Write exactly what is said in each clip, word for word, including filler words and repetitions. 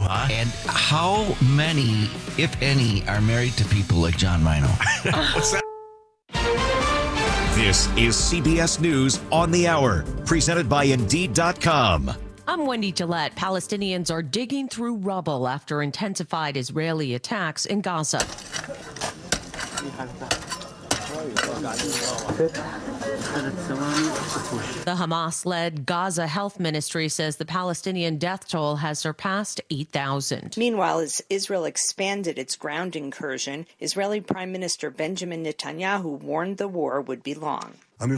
huh? And how many, if any, are married to people like John Rhino? What's that? This is C B S News on the Hour, presented by Indeed dot com. I'm Wendy Gillette. Palestinians are digging through rubble after intensified Israeli attacks in Gaza. The Hamas-led Gaza Health Ministry says the Palestinian death toll has surpassed eight thousand. Meanwhile, as Israel expanded its ground incursion, Israeli Prime Minister Benjamin Netanyahu warned the war would be long.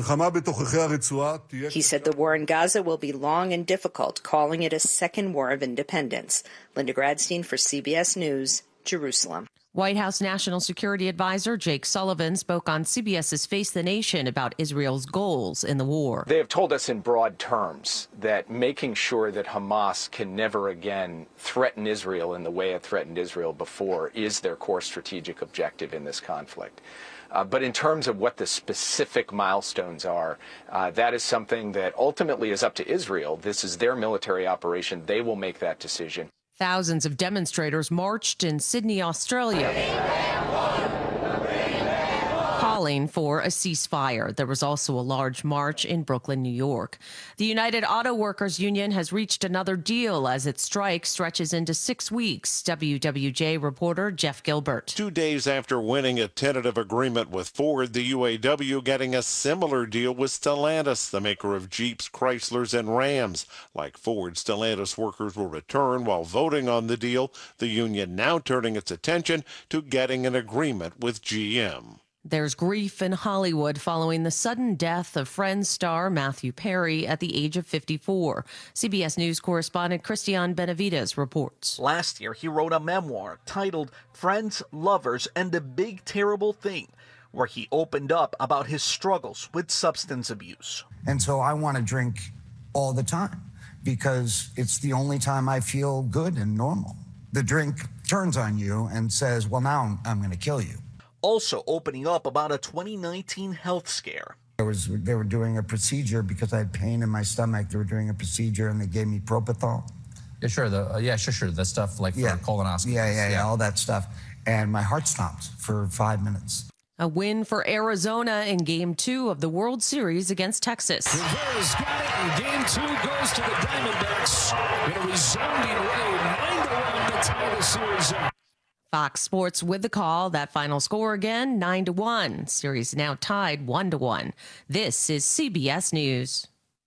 He said the war in Gaza will be long and difficult, calling it a second war of independence. Linda Gradstein for C B S News, Jerusalem. White House National Security Advisor Jake Sullivan spoke on CBS's Face the Nation about Israel's goals in the war. They have told us in broad terms that making sure that Hamas can never again threaten Israel in the way it threatened Israel before is their core strategic objective in this conflict. Uh, but in terms of what the specific milestones are, uh, that is something that ultimately is up to Israel. This is their military operation. They will make that decision. Thousands of demonstrators marched in Sydney, Australia, calling for a ceasefire. There was also a large march in Brooklyn, New York. The United Auto Workers Union has reached another deal as its strike stretches into six weeks. W W J reporter Jeff Gilbert. Two days after winning a tentative agreement with Ford, the U A W getting a similar deal with Stellantis, the maker of Jeeps, Chryslers, and Rams. Like Ford, Stellantis workers will return while voting on the deal, the union now turning its attention to getting an agreement with G M. There's grief in Hollywood following the sudden death of Friends star Matthew Perry at the age of fifty-four. C B S News correspondent Christian Benavides reports. Last year, he wrote a memoir titled Friends, Lovers, and the Big Terrible Thing, where he opened up about his struggles with substance abuse. And so I want to drink all the time because it's the only time I feel good and normal. The drink turns on you and says, well, now I'm going to kill you. Also opening up about a twenty nineteen health scare. There was, they were doing a procedure because I had pain in my stomach. They were doing a procedure and they gave me propofol. Yeah, sure. The, uh, yeah, sure, sure. The stuff like for yeah. colonoscopy. Yeah, yeah, yeah, all that stuff. And my heart stopped for five minutes. A win for Arizona in Game two of the World Series against Texas. Rivera's got it, and Game two goes to the Diamondbacks in a resounding way, nine to one to tie the series up. Fox Sports with the call. That final score again, nine to one. Series now tied one to one. This is C B S News.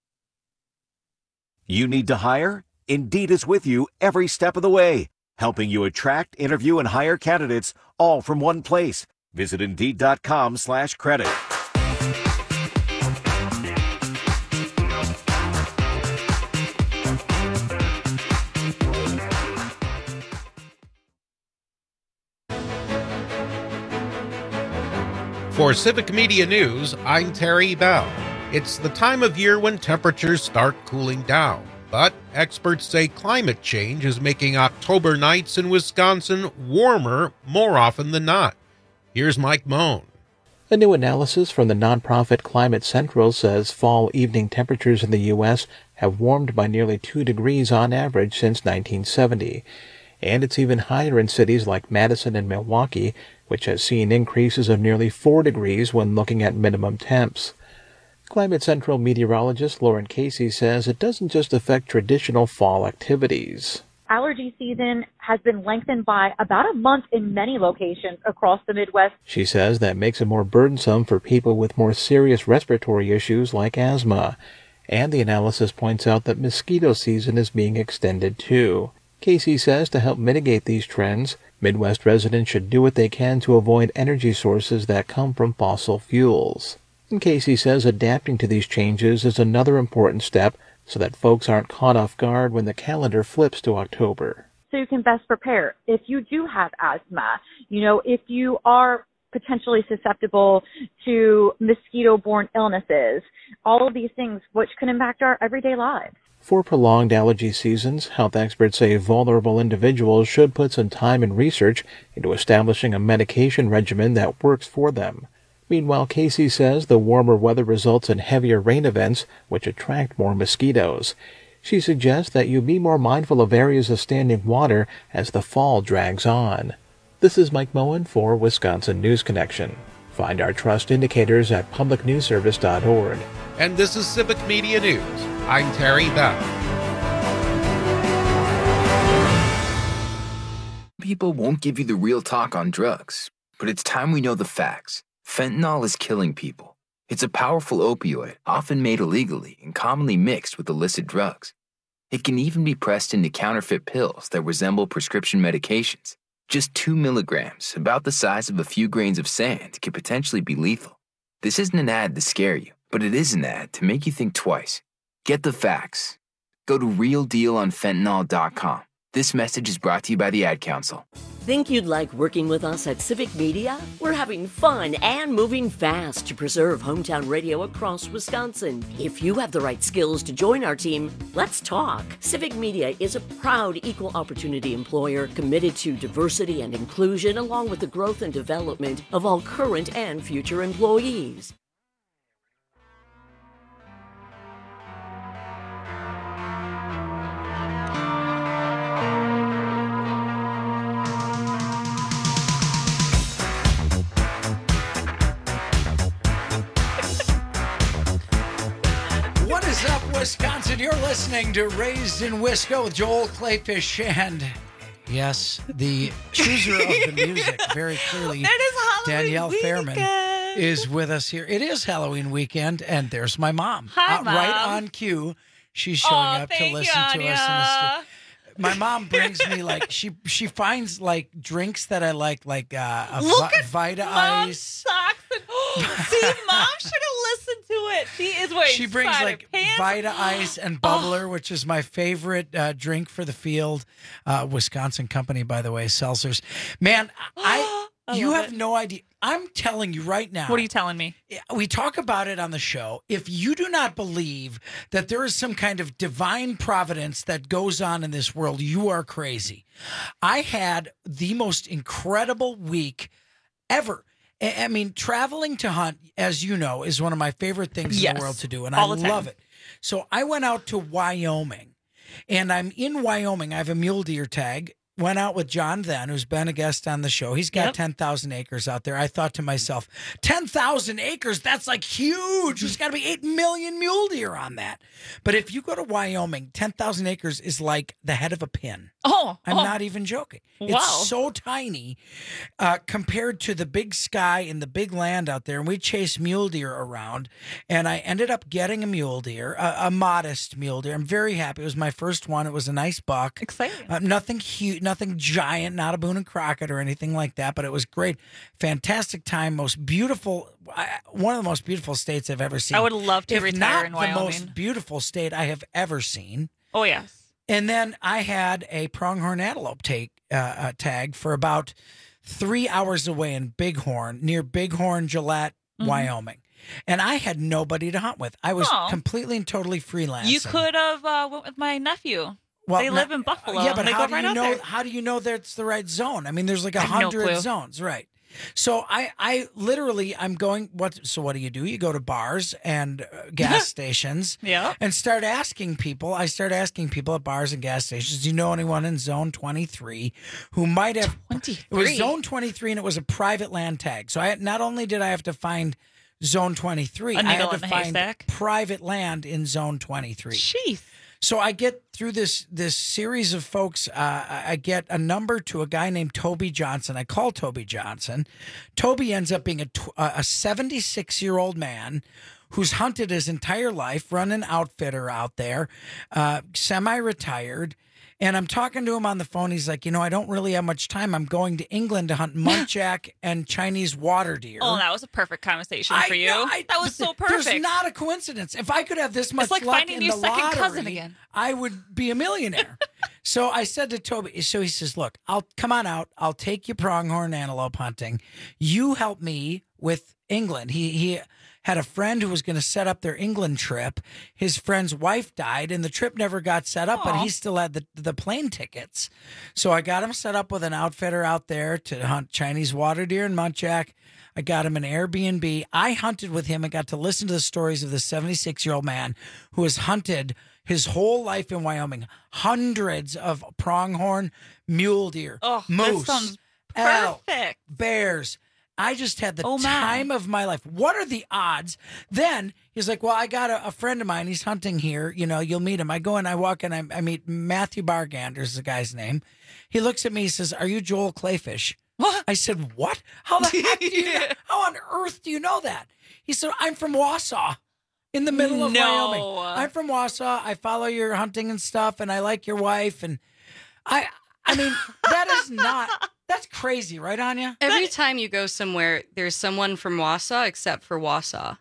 You need to hire? Indeed is with you every step of the way, helping you attract, interview, and hire candidates all from one place. Visit Indeed dot com slash credit. For Civic Media News, I'm Terry Bell. It's the time of year when temperatures start cooling down, but experts say climate change is making October nights in Wisconsin warmer more often than not. Here's Mike Moan. A new analysis from the nonprofit Climate Central says fall evening temperatures in the U S have warmed by nearly two degrees on average since nineteen seventy. And it's even higher in cities like Madison and Milwaukee, which has seen increases of nearly four degrees when looking at minimum temps. Climate Central meteorologist Lauren Casey says it doesn't just affect traditional fall activities. Allergy season has been lengthened by about a month in many locations across the Midwest. She says that makes it more burdensome for people with more serious respiratory issues like asthma. And the analysis points out that mosquito season is being extended too. Casey says to help mitigate these trends, Midwest residents should do what they can to avoid energy sources that come from fossil fuels. And Casey says adapting to these changes is another important step so that folks aren't caught off guard when the calendar flips to October. So you can best prepare. If you do have asthma, you know, if you are potentially susceptible to mosquito-borne illnesses, all of these things which can impact our everyday lives. For prolonged allergy seasons, health experts say vulnerable individuals should put some time and research into establishing a medication regimen that works for them. Meanwhile, Casey says the warmer weather results in heavier rain events, which attract more mosquitoes. She suggests that you be more mindful of areas of standing water as the fall drags on. This is Mike Moen for Wisconsin News Connection. Find our trust indicators at public news service dot org. And this is Civic Media News. I'm Terry Bell. People won't give you the real talk on drugs, but it's time we know the facts. Fentanyl is killing people. It's a powerful opioid, often made illegally and commonly mixed with illicit drugs. It can even be pressed into counterfeit pills that resemble prescription medications. Just two milligrams, about the size of a few grains of sand, can potentially be lethal. This isn't an ad to scare you, but it is an ad to make you think twice. Get the facts. Go to real deal on fentanyl dot com. This message is brought to you by the Ad Council. Think you'd like working with us at Civic Media? We're having fun and moving fast to preserve hometown radio across Wisconsin. If you have the right skills to join our team, let's talk. Civic Media is a proud equal opportunity employer committed to diversity and inclusion, along with the growth and development of all current and future employees. Wisconsin, you're listening to Raised in Wisco with Joel Clayfish and, yes, the chooser of the music, very clearly, It is Halloween Danielle weekend. Fairman is with us here. It is Halloween weekend, and there's my mom. Hi, Uh, Mom. Right on cue, she's showing Aw, up to thank listen you, to us in the Anya. stu- My mom brings me, like, she she finds, like, drinks that I like, like uh, a Look Vi- at Vita Mom's Ice. socks. And, see, Mom should have listened to it. She is wearing She brings spider like pants. Vita Ice and Bubbler, which is my favorite uh, drink for the field. Uh, Wisconsin company, by the way, seltzers. Man, I, I you love have it. no idea. I'm telling you right now. What are you telling me? We talk about it on the show. If you do not believe that there is some kind of divine providence that goes on in this world, you are crazy. I had the most incredible week ever. I I mean, traveling to hunt, as you know, is one of my favorite things in Yes, the world to do, and all I the time. love it. So I went out to Wyoming, and I'm in Wyoming. I have a mule deer tag. Went out with John Then, who's been a guest on the show. He's got Yep. ten thousand acres out there. I thought to myself, ten thousand acres, that's like huge. There's got to be eight million mule deer on that. But if you go to Wyoming, ten thousand acres is like the head of a pin. Oh, I'm oh. not even joking. Wow. It's so tiny uh, compared to the big sky and the big land out there. And we chased mule deer around, and I ended up getting a mule deer, a, a modest mule deer. I'm very happy. It was my first one. It was a nice buck. Exciting. Uh, nothing huge, nothing giant, not a Boone and Crockett or anything like that, but it was great. Fantastic time. Most beautiful, uh, one of the most beautiful states I've ever seen. I would love to if retire not in the Wyoming. most beautiful state I have ever seen. Oh, yes. And then I had a pronghorn antelope take uh, uh, tag for about three hours away in Bighorn, near Bighorn, Gillette, Mhm. Wyoming. And I had nobody to hunt with. I was Oh. completely and totally freelancing. You could have uh, went with my nephew. Well, they live not- in Buffalo. Yeah, but they how go do right you out know? there. How do you know that's the right zone? I mean, there's like a I have no hundred clue. zones, right? So I, I literally, I'm going. What? So what do you do? You go to bars and uh, gas stations, Yeah. and start asking people. I start asking people at bars and gas stations. Do you know anyone in Zone twenty-three who might have? twenty-three It was Zone twenty-three, and it was a private land tag. So I not only did I have to find Zone twenty-three, A I needle had in to the find haystack? private land in Zone twenty-three. Jeez. So I get through this this series of folks. Uh, I I get a number to a guy named Toby Johnson. I call Toby Johnson. Toby ends up being a tw- a seventy-six year old man who's hunted his entire life, run an outfitter out there, uh, semi retired. And I'm talking to him on the phone. He's like, you know, I don't really have much time. I'm going to England to hunt muntjac and Chinese water deer. Oh, that was a perfect conversation I for you. know, I- that was so perfect. There's not a coincidence. If I could have this much It's like luck finding in your the second lottery, cousin again. I would be a millionaire. So I said to Toby, so he says, look, I'll come on out. I'll take you pronghorn antelope hunting. You help me with England. He he had a friend who was going to set up their England trip. His friend's wife died, and the trip never got set up, but Aw. he still had the, the plane tickets. So I got him set up with an outfitter out there to hunt Chinese water deer and muntjac. I got him an Airbnb. I hunted with him and got to listen to the stories of this seventy-six-year-old man who has hunted his whole life in Wyoming, hundreds of pronghorn, mule deer, Oh, moose, that sounds elk, perfect. bears. I just had the Oh, my. time of my life. What are the odds? Then he's like, well, I got a, a friend of mine. He's hunting here. You know, you'll meet him. I go and I walk and I, I meet Matthew Bargander is the guy's name. He looks at me. He says, are you Joel Clayfish? What? I said, what? How the heck do you know? How on earth do you know that? He said, I'm from Wausau. In the middle of No. Wyoming. I'm from Wausau. I follow your hunting and stuff, and I like your wife. And I, I mean, that is not, that's crazy, right, Anya? Every time you go somewhere, there's someone from Wausau except for Wausau.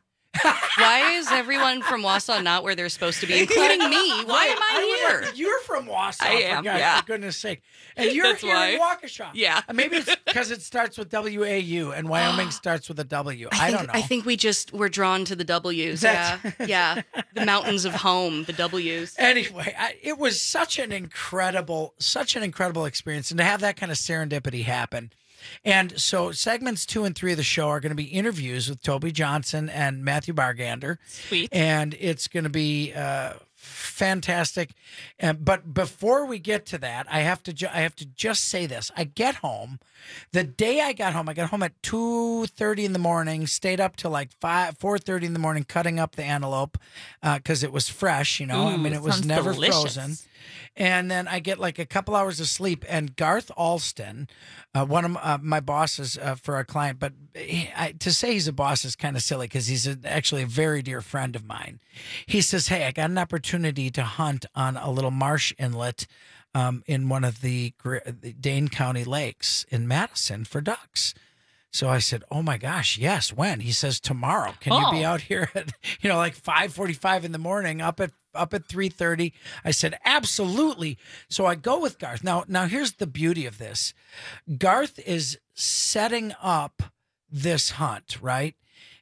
Why is everyone from Wausau not where they're supposed to be, including me? Why am I here? You're from Wausau. I for am, God- yeah. For goodness sake. And you're That's here why. in Waukesha. Yeah. Uh, Maybe it's because it starts with W A U and Wyoming starts with a W. I, I, think, don't know. I think we just were drawn to the W's. That's- Yeah, yeah. The mountains of home, the W's. Anyway, I, it was such an incredible, such an incredible experience, and to have that kind of serendipity happen. And so, segments two and three of the show are going to be interviews with Toby Johnson and Matthew Bargander. Sweet. And it's going to be uh, fantastic. Uh, but before we get to that, I have to ju- I have to just say this. I get home. The day I got home, I got home at two thirty in the morning, stayed up till like five, four thirty in the morning cutting up the antelope because it was fresh, you know. I Ooh, mean, it was sounds never delicious. frozen. And then I get like a couple hours of sleep. And Garth Alston, uh, one of uh, my bosses uh, for a client, but he, I, to say he's a boss is kind of silly because he's a, actually a very dear friend of mine. He says, hey, I got an opportunity to hunt on a little marsh inlet um, in one of the, Gr- the Dane County lakes in Madison for ducks. So I said, oh my gosh, yes, when? He says, tomorrow. Can you be Oh. out here at, you know, like five forty-five in the morning, up at up at three thirty? I said, absolutely. So I go with Garth. Now, now here's the beauty of this. Garth is setting up this hunt, right,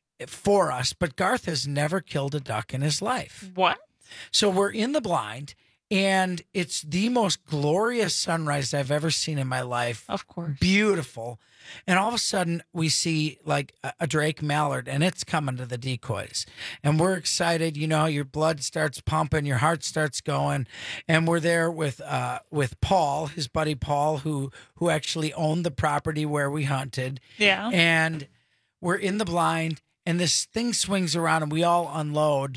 for us, but Garth has never killed a duck in his life. What? So we're in the blind, and it's the most glorious sunrise I've ever seen in my life. Of course. Beautiful. And all of a sudden, we see like a, a Drake mallard, and it's coming to the decoys. And we're excited. You know, your blood starts pumping, your heart starts going. And we're there with uh, with Paul, his buddy Paul, who who actually owned the property where we hunted. Yeah. And we're in the blind, and this thing swings around, and we all unload.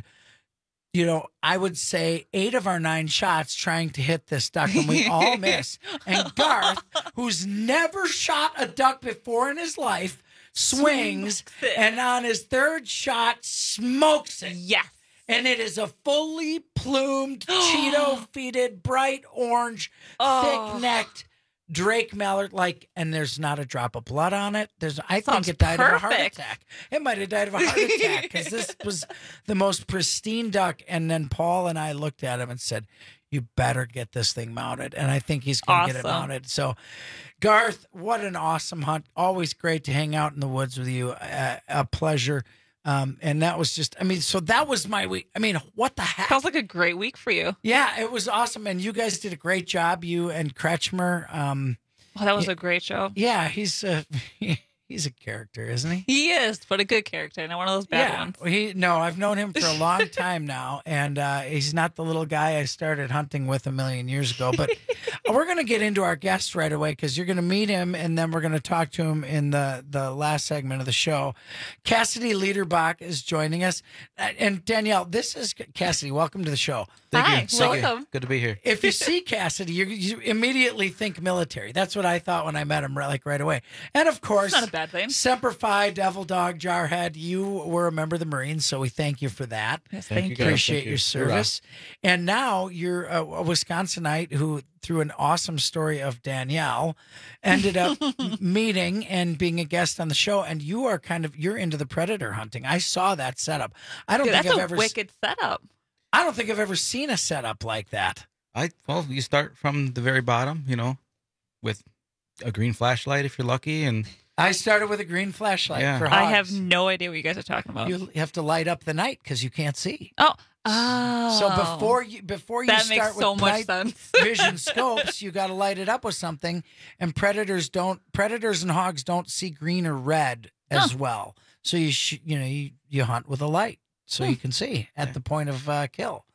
You know, I would say eight of our nine shots trying to hit this duck, and we all miss. And Garth, who's never shot a duck before in his life, swings, Smokes it. and on his third shot, smokes it. Yes. And it is a fully plumed, Cheeto-feeded, bright orange, Oh. thick-necked Drake mallard, like, and there's not a drop of blood on it. There's, I Sounds think it died of a heart perfect. attack. It might have died of a heart attack because this was the most pristine duck. And then Paul and I looked at him and said, "You better get this thing mounted." And I think he's going to get it Awesome. mounted. So, Garth, what an awesome hunt! Always great to hang out in the woods with you. Uh, a pleasure. Um, and that was just, I mean, so that was my week. I mean, what the heck? Sounds like a great week for you. Yeah, it was awesome. And you guys did a great job, you and Kretschmer. Um, Oh, that was a great show. yeah, he's uh, he's a character, isn't he? He is, but a good character, not one of those bad yeah, ones. he no, I've known him for a long time now, and uh, he's not the little guy I started hunting with a million years ago. But we're going to get into our guest right away because you're going to meet him, and then we're going to talk to him in the the last segment of the show. Cassidy Liederbach is joining us, Uh, and Danielle, this is Cassidy. Welcome to the show. Thank Hi, you. Thank you. welcome. Good to be here. If you see Cassidy, you, you immediately think military. That's what I thought when I met him, right- like right away. And of course, Not a bad thing. Semper Fi, Devil Dog, Jarhead, you were a member of the Marines, so we thank you for that. Yes, Thank thank, you, you. guys. Appreciate Thank you. your service. And now you're a, a Wisconsinite who, through an awesome story of Danielle, ended up m- meeting and being a guest on the show. And you are kind of, you're into the predator hunting. I saw that setup. I don't Dude, think that's I've a ever, s- wicked setup. I don't think I've ever seen a setup like that. I well, you start from the very bottom, you know, with a green flashlight if you're lucky, and I started with a green flashlight Yeah. for I hogs. have no idea what you guys are talking about. You have to light up the night because you can't see. oh, oh. So before you before you that start makes with so much night sense. vision scopes, you got to light it up with something. And predators don't predators and hogs don't see green or red as Huh. well. So you sh- you know you, you hunt with a light so Hmm. you can see at the point of uh, kill.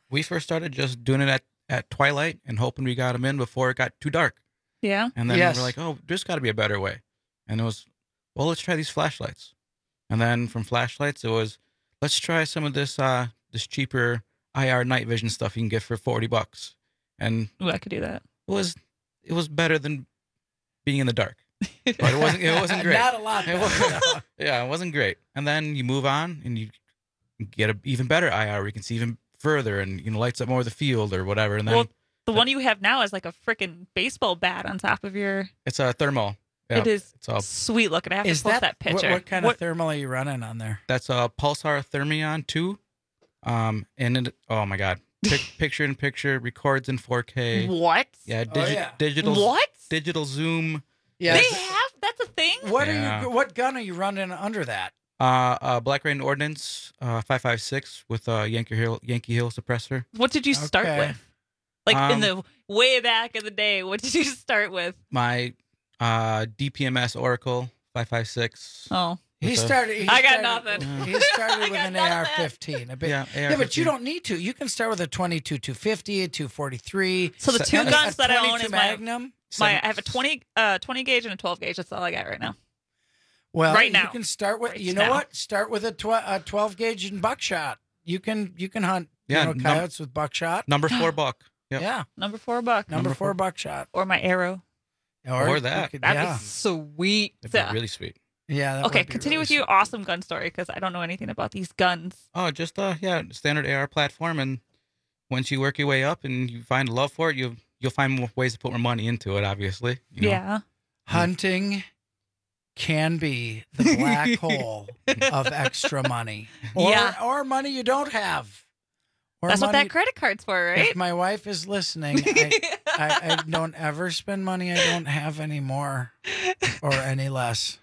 We first started just doing it at, at twilight and hoping we got them in before it got too dark. Yeah. And then Yes. we're like, oh, there's got to be a better way. And it was, well, let's try these flashlights. And then from flashlights, it was, let's try some of this uh, this cheaper I R night vision stuff you can get for forty bucks. And Ooh, I could do that. It was it was better than being in the dark. But it wasn't it wasn't great. Not a lot It better. wasn't- yeah, it wasn't great. And then you move on and you get an even better I R where you can see even further and you know lights up more of the field or whatever. And then Well, the one you have now is like a freaking baseball bat on top of your. it's a thermal. Yeah, it is it's a, sweet looking. I have Is to post that, that, what, picture. what kind of thermal are you running on there? that's a Pulsar Thermion two. Um and it, oh my god. Pic, picture in picture records in four K. What? Yeah, Oh, digi- yeah. digital What? digital zoom. Yeah. They have. That's a thing. What Yeah. are you? What gun are you running under that? Uh, uh Black Rain Ordnance uh five five six with a Yankee Hill Yankee Hill suppressor. What did you start Okay. with? Like Um, in the way back in the day, what did you start with? My uh D P M S Oracle five five six. Oh, He With a- started. He I got started, nothing. He started with an A R fifteen. A bit, Yeah, yeah, A R but you fifteen. don't need to. You can start with a twenty-two two fifty, a two forty-three. So the Se- two and a- guns a that I own twenty-two is my, Magnum. my. I have a twenty, uh, twenty gauge and a twelve gauge. That's all I got right now. Well, Right you now. can start with. Right you know now. what? Start with a, tw- a twelve gauge and buckshot. You can you can hunt. Yeah, you know, num- coyotes with buckshot. Number four buck. Yep. Yeah, Number four buck. number, Number four, four. buckshot. Or my arrow. Or you that. could- That'd yeah, be sweet. That'd be really sweet. yeah. that Okay, would be continue really with your sweet. awesome gun story because I don't know anything about these guns. Oh, just uh yeah, standard A R platform, and once you work your way up and you find a love for it, you you'll find more ways to put more money into it. Obviously. You know? Yeah. Hunting can be the black hole of extra money, or Yeah. or money you don't have. Or That's what money- that credit card's for, right? If my wife is listening, I, I, I don't ever spend money I don't have anymore or any less.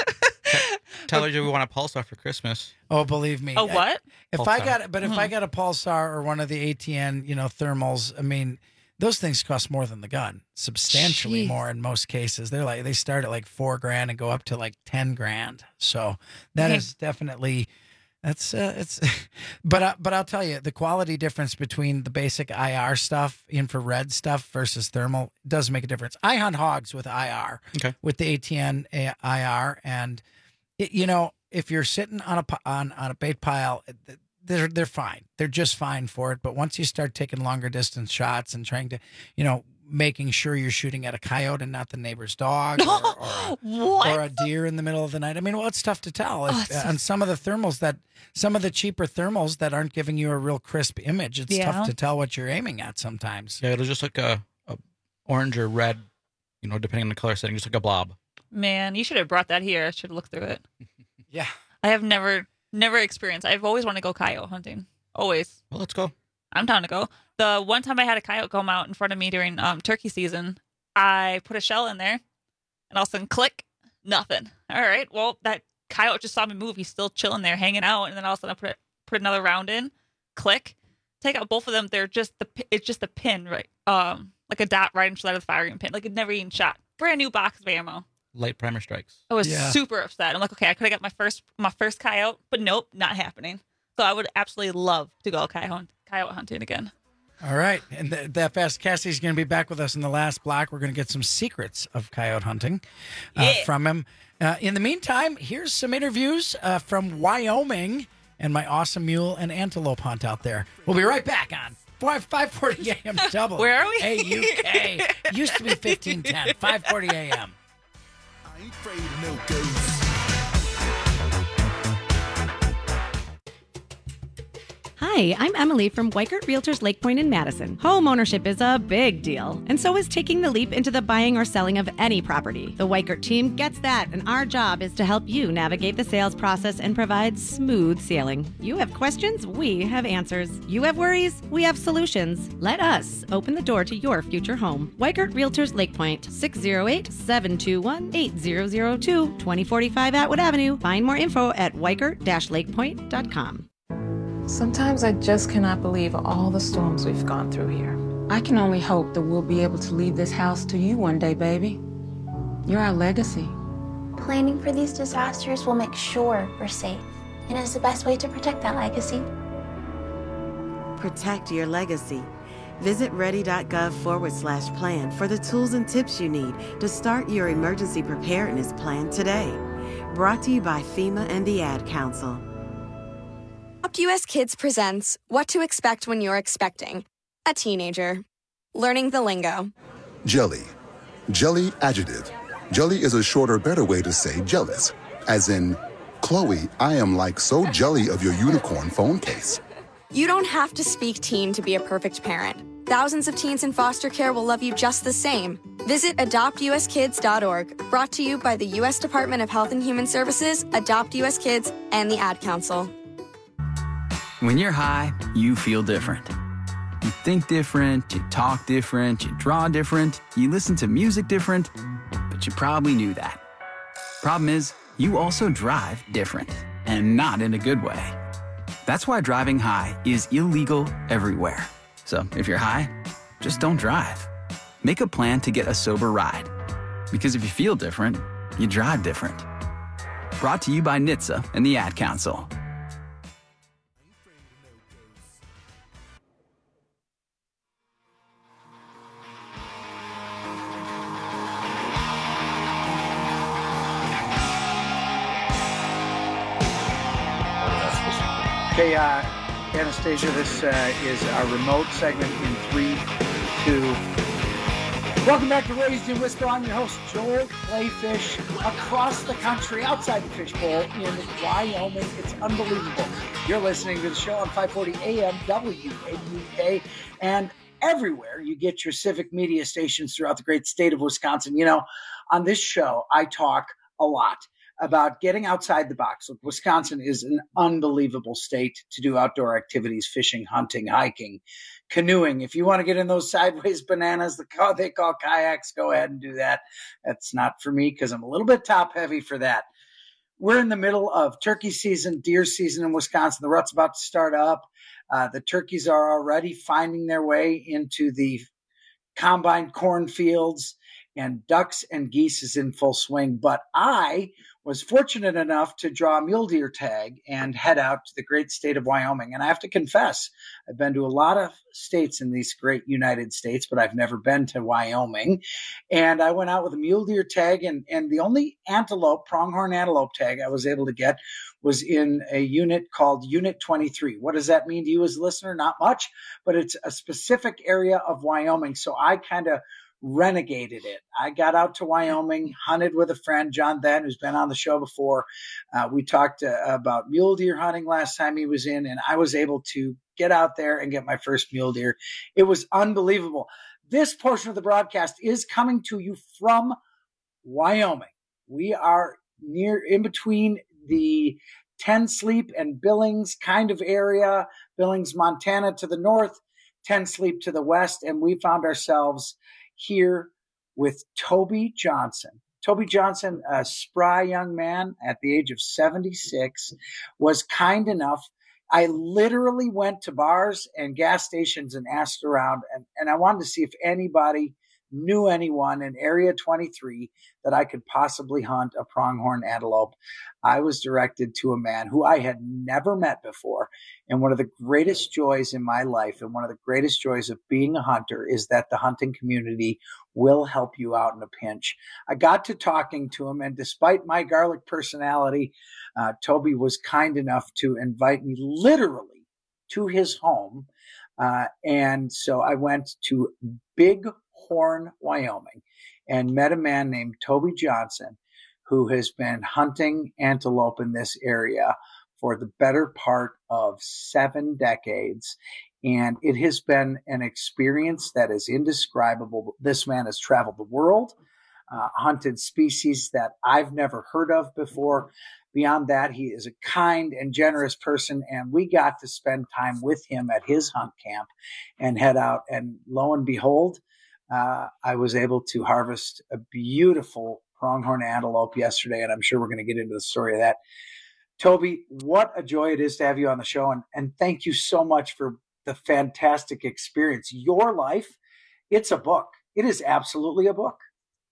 Tell her you want a Pulsar for Christmas. Oh, believe me. Oh, I- what? If I Pulsar. got, but if Hmm. I got a Pulsar or one of the A T N, you know, thermals, I mean, those things cost more than the gun, substantially Jeez. more in most cases. They're like they start at like four grand and go up to like ten grand. So that Okay. is definitely. That's uh, it's, but uh, but I'll tell you the quality difference between the basic I R stuff, infrared stuff versus thermal does make a difference. I hunt hogs with I R, Okay. with the A T N I R, and it, you know if you're sitting on a pi- on on a bait pile, they're they're fine. They're just fine for it. But once you start taking longer distance shots and trying to, you know, making sure you're shooting at a coyote and not the neighbor's dog or, or, a, What? or a deer in the middle of the night. I mean, well, it's tough to tell. If, Oh, it's- on some of the thermals that, some of the cheaper thermals that aren't giving you a real crisp image, it's Yeah. tough to tell what you're aiming at sometimes. Yeah, it'll just look a, a orange or red, you know, depending on the color setting, just like a blob. Man, you should have brought that here. I should have looked through it. Yeah. I have never, never experienced. I've always wanted to go coyote hunting. Always. Well, let's go. I'm down to go. The one time I had a coyote come out in front of me during um, turkey season, I put a shell in there, and all of a sudden, click, nothing. All right, well, that coyote just saw me move. He's still chilling there, hanging out, and then all of a sudden, I put it, put another round in, click, take out both of them. They're just the pi- it's just a pin, right? Um, like a dot right inside of the firing pin, like it never even shot. Brand new box of ammo. Light primer strikes. I was Yeah. super upset. I'm like, okay, I could have got my first my first coyote, but nope, not happening. So I would absolutely love to go coyote coyote hunting again. All right. And th- that fast Cassie's going to be back with us in the last block. We're going to get some secrets of coyote hunting uh, Yeah. from him. Uh, in the meantime, here's some interviews uh, from Wyoming and my awesome mule and antelope hunt out there. We'll be right back on five forty A M double. Where are we? A U K. Used to be fifteen ten, five forty A M. I ain't afraid of no ghosts. Hi, I'm Emily from Weikert Realtors Lake Point in Madison. Home ownership is a big deal, and so is taking the leap into the buying or selling of any property. The Weikert team gets that, and our job is to help you navigate the sales process and provide smooth sailing. You have questions, we have answers. You have worries, we have solutions. Let us open the door to your future home. Weikert Realtors Lake Point, six oh eight, seven two one, eight zero zero two, twenty forty-five Atwood Avenue. Find more info at weikert dash lake point dot com. Sometimes I just cannot believe all the storms we've gone through here. I can only hope that we'll be able to leave this house to you one day, baby. You're our legacy. Planning for these disasters will make sure we're safe, and is the best way to protect that legacy. protect your legacy. Visit ready.gov forward slash plan for the tools and tips you need to start your emergency preparedness plan today. Brought to you by FEMA and the Ad Council. Adopt U S Kids presents What to Expect When You're Expecting a Teenager. Learning the lingo. Jelly. Jelly adjective. Jelly is a shorter, better way to say jealous. As in, Chloe, I am like so jelly of your unicorn phone case. You don't have to speak teen to be a perfect parent. Thousands of teens in foster care will love you just the same. Visit adopt u s kids dot org, brought to you by the U S Department of Health and Human Services, Adopt U S Kids, and the Ad Council. When you're high, you feel different. You think different, you talk different, you draw different, you listen to music different, but you probably knew that. Problem is, you also drive different, and not in a good way. That's why driving high is illegal everywhere. So if you're high, just don't drive. Make a plan to get a sober ride. Because if you feel different, you drive different. Brought to you by N H T S A and the Ad Council. Okay, uh, Anastasia, this uh, is our remote segment in three, two. Welcome back to Raised in Wisco. I'm your host, Joel Clayfish, across the country, outside the fishbowl in Wyoming. It's unbelievable. You're listening to the show on five forty A M W A U K and everywhere you get your civic media stations throughout the great state of Wisconsin. You know, on this show, I talk a lot about getting outside the box. Look, Wisconsin is an unbelievable state to do outdoor activities, fishing, hunting, hiking, canoeing. If you want to get in those sideways bananas that they call kayaks, go ahead and do that. That's not for me because I'm a little bit top heavy for that. We're in the middle of turkey season, deer season in Wisconsin. The rut's about to start up. Uh, the turkeys are already finding their way into the combine cornfields, and ducks and geese is in full swing. But I was fortunate enough to draw a mule deer tag and head out to the great state of Wyoming. And I have to confess, I've been to a lot of states in these great United States, but I've never been to Wyoming. And I went out with a mule deer tag, and, and the only antelope, pronghorn antelope tag I was able to get was in a unit called Unit twenty-three. What does that mean to you as a listener? Not much, but it's a specific area of Wyoming. So I kind of renegaded it. I got out to Wyoming, hunted with a friend, John Then, who's been on the show before. Uh, we talked uh, about mule deer hunting last time he was in, and I was able to get out there and get my first mule deer. It was unbelievable. This portion of the broadcast is coming to you from Wyoming. We are near in between the Ten Sleep and Billings kind of area, Billings, Montana to the north, Ten Sleep to the west, and we found ourselves here with Toby Johnson. Toby Johnson, a spry young man at the age of seventy-six, was kind enough. I literally went to bars and gas stations and asked around, and, and I wanted to see if anybody knew anyone in Area twenty-three that I could possibly hunt a pronghorn antelope. I was directed to a man who I had never met before. And one of the greatest joys in my life and one of the greatest joys of being a hunter is that the hunting community will help you out in a pinch. I got to talking to him, and despite my garlic personality, uh, Toby was kind enough to invite me literally to his home. Uh, and so I went to Big Horn, Wyoming, and met a man named Toby Johnson, who has been hunting antelope in this area for the better part of seven decades. And it has been an experience that is indescribable. This man has traveled the world, uh, hunted species that I've never heard of before. Beyond that, he is a kind and generous person, and we got to spend time with him at his hunt camp and head out. And lo and behold, uh, I was able to harvest a beautiful pronghorn antelope yesterday, and I'm sure we're going to get into the story of that. Toby, what a joy it is to have you on the show, and, and thank you so much for the fantastic experience. Your life, it's a book. It is absolutely a book.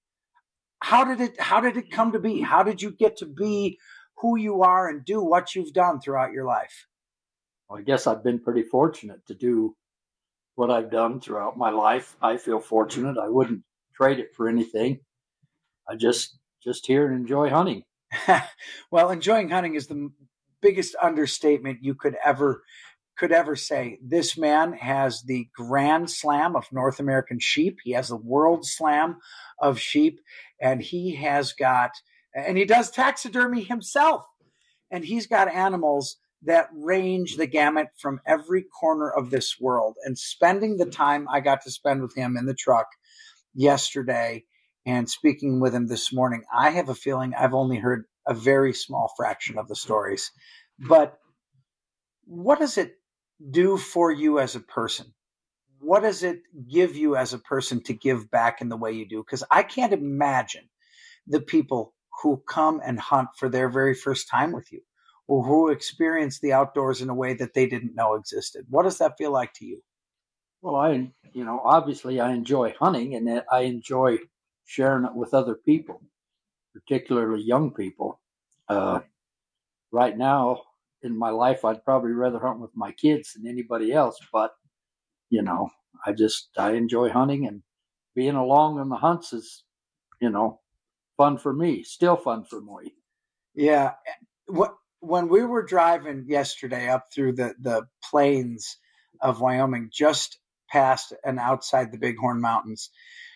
How did it, how did it come to be? How did you get to be who you are and do what you've done throughout your life? I guess I've been pretty fortunate to do what I've done throughout my life. I feel fortunate. I wouldn't trade it for anything. I just just here and enjoy hunting. Well, enjoying hunting is the biggest understatement you could ever could ever say. This man has the Grand Slam of North American sheep. He has the World Slam of sheep, and he has got, and he does taxidermy himself, and he's got animals that range the gamut from every corner of this world. And spending the time I got to spend with him in the truck yesterday and speaking with him this morning, I have a feeling I've only heard a very small fraction of the stories. But what does it do for you as a person? What does it give you as a person to give back in the way you do? Because I can't imagine the people who come and hunt for their very first time with you, or who experience the outdoors in a way that they didn't know existed. What does that feel like to you? Well, I, you know, obviously I enjoy hunting, and I enjoy sharing it with other people, particularly young people. Uh, right now in my life, I'd probably rather hunt with my kids than anybody else, but, you know, I just, I enjoy hunting, and being along on the hunts is, you know, fun for me, still fun for me. Yeah. What, when we were driving yesterday up through the, the plains of Wyoming, just past and outside the Bighorn Mountains,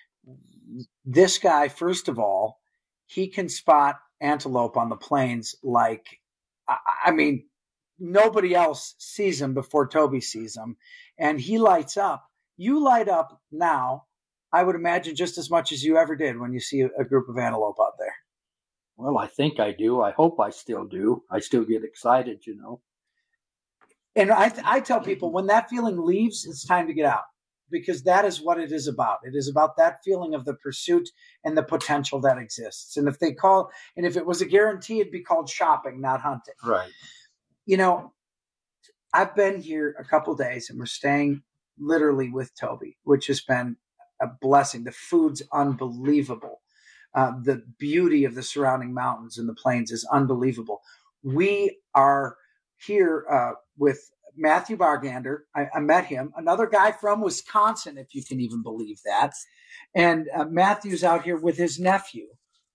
this guy, first of all, he can spot antelope on the plains like, I, I mean, nobody else sees him before Toby sees him, and he lights up. You light up now, I would imagine, just as much as you ever did when you see a, a group of antelope out there. Well, I think I do. I hope I still do. I still get excited, you know. And I, I tell people, when that feeling leaves, it's time to get out, because that is what it is about. It is about that feeling of the pursuit and the potential that exists. And if they call, and if it was a guarantee, it'd be called shopping, not hunting. Right. You know, I've been here a couple days, and we're staying literally with Toby, which has been a blessing. The food's unbelievable. Uh, the beauty of the surrounding mountains and the plains is unbelievable. We are here uh, with Matthew Bargander. I, I met him, another guy from Wisconsin, if you can even believe that. And uh, Matthew's out here with his nephew,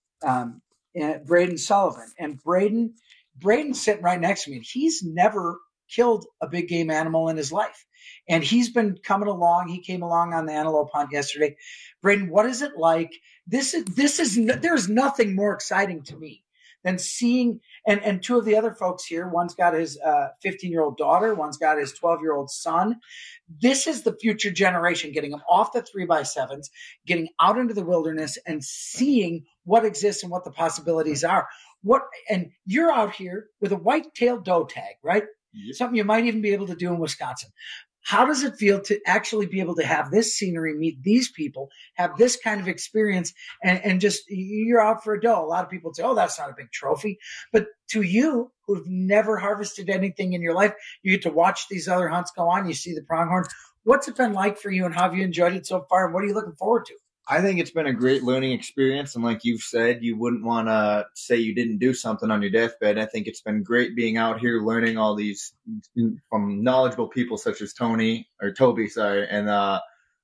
um, and Braden Sullivan. And Braden, Braden's sitting right next to me, and he's never killed a big game animal in his life. And he's been coming along. He came along on the antelope hunt yesterday. Braden, what is it like? This is, this is, there's nothing more exciting to me than seeing, and, and two of the other folks here, one's got his uh, fifteen-year-old daughter, one's got his twelve-year-old son. This is the future generation, getting them off the three by sevens, getting out into the wilderness and seeing what exists and what the possibilities are. What, and you're out here with a white-tailed doe tag, right? Yep. Something you might even be able to do in Wisconsin. How does it feel to actually be able to have this scenery, meet these people, have this kind of experience, and, and just, you're out for a doe? A lot of people say, oh, that's not a big trophy. But to you, who've never harvested anything in your life, you get to watch these other hunts go on. You see the pronghorn. What's it been like for you, and how have you enjoyed it so far? And what are you looking forward to? I think it's been a great learning experience. And like you've said, you wouldn't want to say you didn't do something on your deathbed. I think it's been great being out here learning all these from knowledgeable people such as Tony or Toby, sorry. And uh,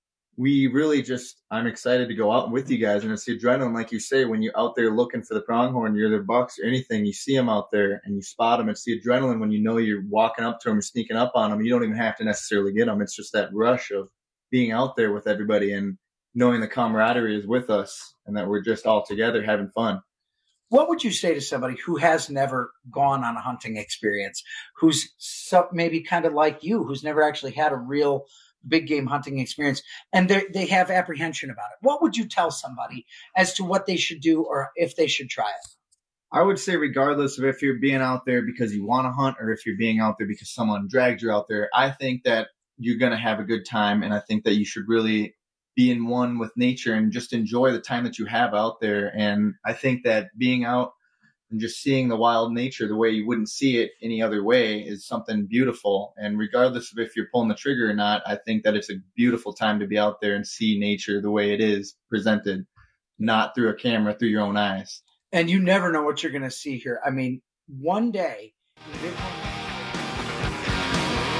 we really just, I'm excited to go out with you guys. And it's the adrenaline, like you say, when you're out there looking for the pronghorn, you're their bucks or anything, you see them out there and you spot them. It's the adrenaline when you know you're walking up to them or sneaking up on them. You don't even have to necessarily get them. It's just that rush of being out there with everybody and knowing the camaraderie is with us and that we're just all together having fun. What would you say to somebody who has never gone on a hunting experience, who's so, maybe kind of like you, who's never actually had a real big game hunting experience, and they have apprehension about it? What would you tell somebody as to what they should do or if they should try it? I would say regardless of if you're being out there because you want to hunt or if you're being out there because someone dragged you out there, I think that you're going to have a good time. And I think that you should really be in one with nature and just enjoy the time that you have out there. And I think that being out and just seeing the wild nature the way you wouldn't see it any other way is something beautiful. And regardless of if you're pulling the trigger or not, I think that it's a beautiful time to be out there and see nature the way it is presented, not through a camera, through your own eyes. And you never know what you're going to see here. I mean, one day...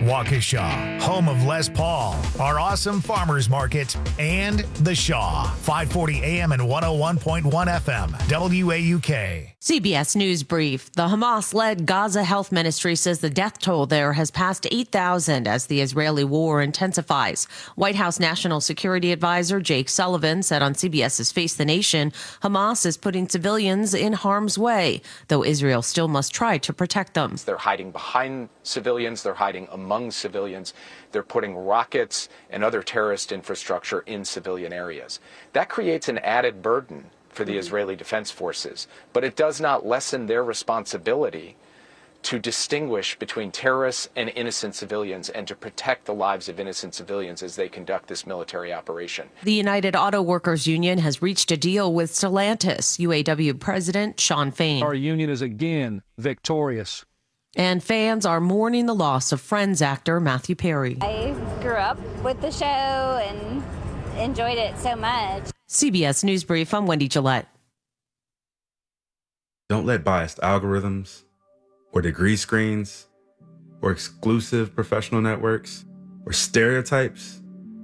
Waukesha, home of Les Paul, our awesome farmers market, and The Shaw, five forty A M and one oh one point one F M, W A U K. C B S News Brief. The Hamas-led Gaza Health Ministry says the death toll there has passed eight thousand as the Israeli war intensifies. White House National Security Advisor Jake Sullivan said on CBS's Face the Nation, Hamas is putting civilians in harm's way, though Israel still must try to protect them. They're hiding behind civilians. They're hiding among civilians. They're putting rockets and other terrorist infrastructure in civilian areas. That creates an added burden for the Israeli Defense Forces, but it does not lessen their responsibility to distinguish between terrorists and innocent civilians and to protect the lives of innocent civilians as they conduct this military operation. The United Auto Workers Union has reached a deal with Stellantis. U A W President Sean Fain. Our union is again victorious. And fans are mourning the loss of Friends actor Matthew Perry. I grew up with the show and enjoyed it so much. C B S News Brief, I'm Wendy Gillette. Don't let biased algorithms or degree screens or exclusive professional networks or stereotypes.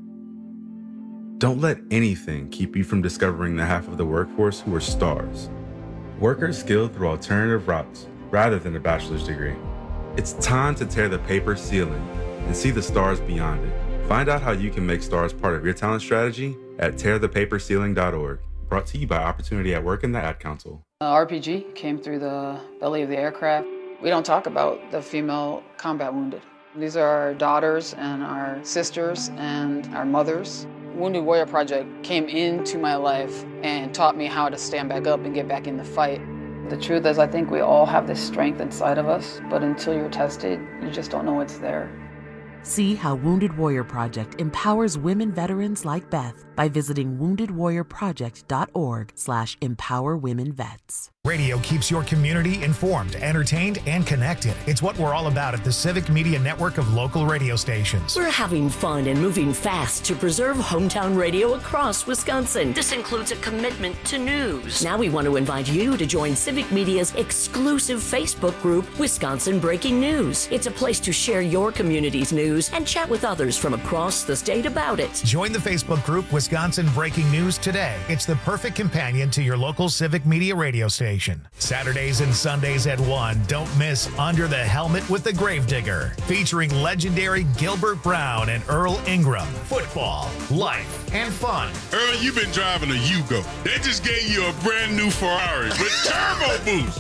Don't let anything keep you from discovering the half of the workforce who are stars. Workers skilled through alternative routes rather than a bachelor's degree. It's time to tear the paper ceiling and see the stars beyond it. Find out how you can make stars part of your talent strategy at tear the paper ceiling dot org. Brought to you by Opportunity at Work and the Ad Council. Uh, R P G came through the belly of the aircraft. We don't talk about the female combat wounded. These are our daughters and our sisters and our mothers. Wounded Warrior Project came into my life and taught me how to stand back up and get back in the fight. The truth is, I think we all have this strength inside of us, but until you're tested, you just don't know it's there. See how Wounded Warrior Project empowers women veterans like Beth by visiting wounded warrior project dot org slash empower women vets. Radio keeps your community informed, entertained, and connected. It's what we're all about at the Civic Media Network of local radio stations. We're having fun and moving fast to preserve hometown radio across Wisconsin. This includes a commitment to news. Now we want to invite you to join Civic Media's exclusive Facebook group, Wisconsin Breaking News. It's a place to share your community's news and chat with others from across the state about it. Join the Facebook group Wisconsin Breaking News today. It's the perfect companion to your local Civic Media radio station. Saturdays and Sundays at one. Don't miss Under the Helmet with the Gravedigger, featuring legendary Gilbert Brown and Earl Ingram. Football, life, and fun. Earl, you've been driving a Yugo. They just gave you a brand new Ferrari with turbo boost.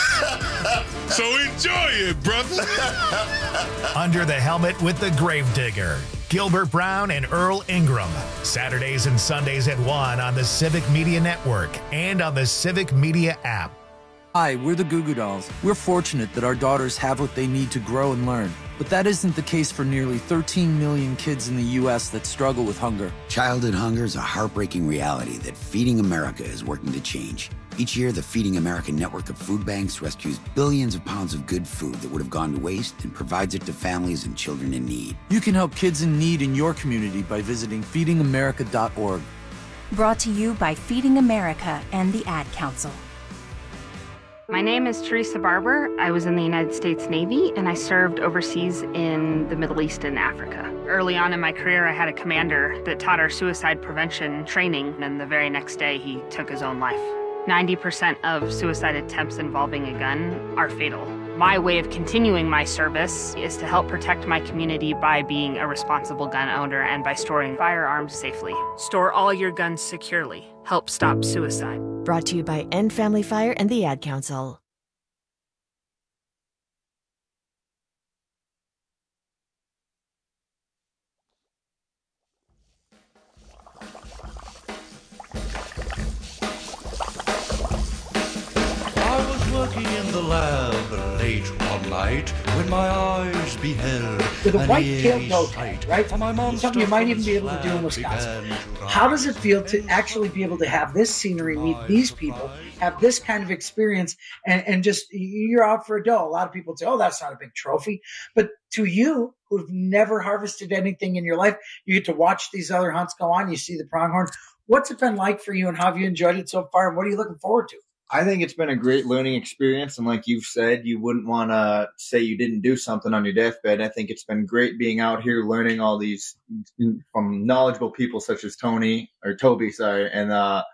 So enjoy it, brother. Under the Helmet with the Gravedigger. Gilbert Brown and Earl Ingram. Saturdays and Sundays at one on the Civic Media Network and on the Civic Media app. Hi, we're the Goo Goo Dolls. We're fortunate that our daughters have what they need to grow and learn. But that isn't the case for nearly thirteen million kids in the U S that struggle with hunger. Childhood hunger is a heartbreaking reality that Feeding America is working to change. Each year, the Feeding America network of food banks rescues billions of pounds of good food that would have gone to waste and provides it to families and children in need. You can help kids in need in your community by visiting feeding america dot org. Brought to you by Feeding America and the Ad Council. My name is Teresa Barber. I was in the United States Navy and I served overseas in the Middle East and Africa. Early on in my career, I had a commander that taught our suicide prevention training, and the very next day he took his own life. ninety percent of suicide attempts involving a gun are fatal. My way of continuing my service is to help protect my community by being a responsible gun owner and by storing firearms safely. Store all your guns securely. Help stop suicide. Brought to you by End Family Fire and the Ad Council. Working in the lab late one night when my eyes beheld with a an white-tailed eerie nose, sight. right? For my monster Something you might from even be able to do in its Wisconsin. lab began to How rise. does it feel to actually be able to have this scenery, meet these people, have this kind of experience, and, and just you're out for a doe? A lot of people say, "Oh, that's not a big trophy," but to you, who've never harvested anything in your life, you get to watch these other hunts go on. You see the pronghorn. What's it been like for you, and how have you enjoyed it so far? And what are you looking forward to? I think it's been a great learning experience. And like you've said, you wouldn't want to say you didn't do something on your deathbed. I think it's been great being out here learning all these from knowledgeable people such as Tony or Toby, sorry. And uh,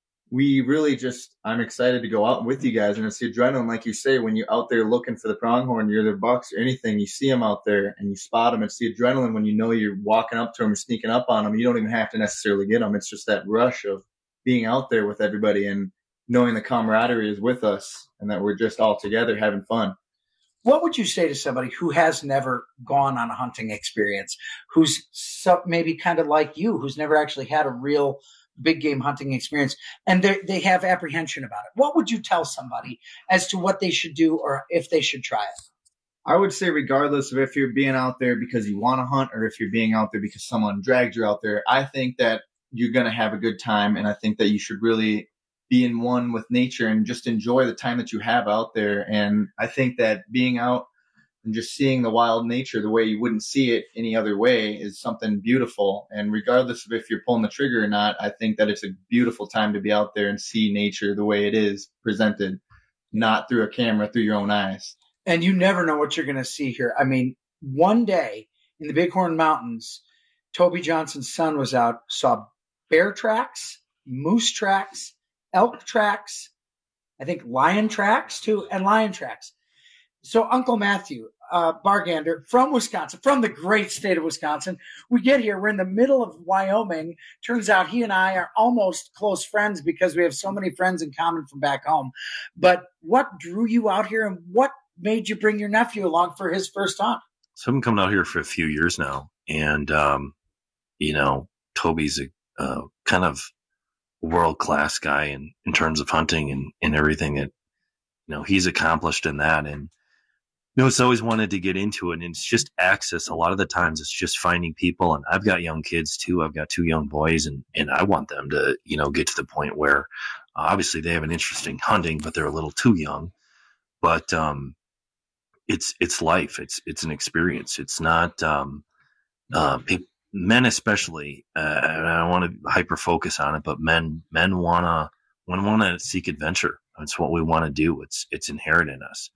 we really just, I'm excited to go out with you guys. And it's the adrenaline, like you say, when you're out there looking for the pronghorn, you're the bucks or anything, you see them out there and you spot them. It's the adrenaline when you know you're walking up to them or sneaking up on them. You don't even have to necessarily get them. It's just that rush of being out there with everybody and knowing the camaraderie is with us and that we're just all together having fun. What would you say to somebody who has never gone on a hunting experience, who's so, maybe kind of like you, who's never actually had a real big game hunting experience, and they have apprehension about it? What would you tell somebody as to what they should do or if they should try it? I would say regardless of if you're being out there because you want to hunt or if you're being out there because someone dragged you out there, I think that you're going to have a good time. And I think that you should really be in one with nature and just enjoy the time that you have out there. And I think that being out and just seeing the wild nature the way you wouldn't see it any other way is something beautiful. And regardless of if you're pulling the trigger or not, I think that it's a beautiful time to be out there and see nature the way it is presented, not through a camera, through your own eyes. And you never know what you're going to see here. I mean, one day in the Bighorn Mountains, Toby Johnson's son was out, saw bear tracks, moose tracks, elk tracks, I think lion tracks too, and lion tracks. So Uncle Matthew uh, Bargander from Wisconsin, from the great state of Wisconsin, we get here. We're in the middle of Wyoming. Turns out he and I are almost close friends because we have so many friends in common from back home. But what drew you out here, and what made you bring your nephew along for his first hunt? So I've been coming out here for a few years now, and um, you know, Toby's a uh, kind of world-class guy in, in terms of hunting and, and everything that, you know, he's accomplished in that. And, you know, it's always wanted to get into it. And it's just access. A lot of the times it's just finding people. And I've got young kids too. I've got two young boys, and, and I want them to, you know, get to the point where uh, obviously they have an interest in hunting, but they're a little too young. But um, it's, it's life. It's, it's an experience. It's not um, uh, people. Men especially, uh, and I don't want to hyper focus on it, but men, men wanna, want to seek adventure. It's what we want to do. It's, it's inherent in us.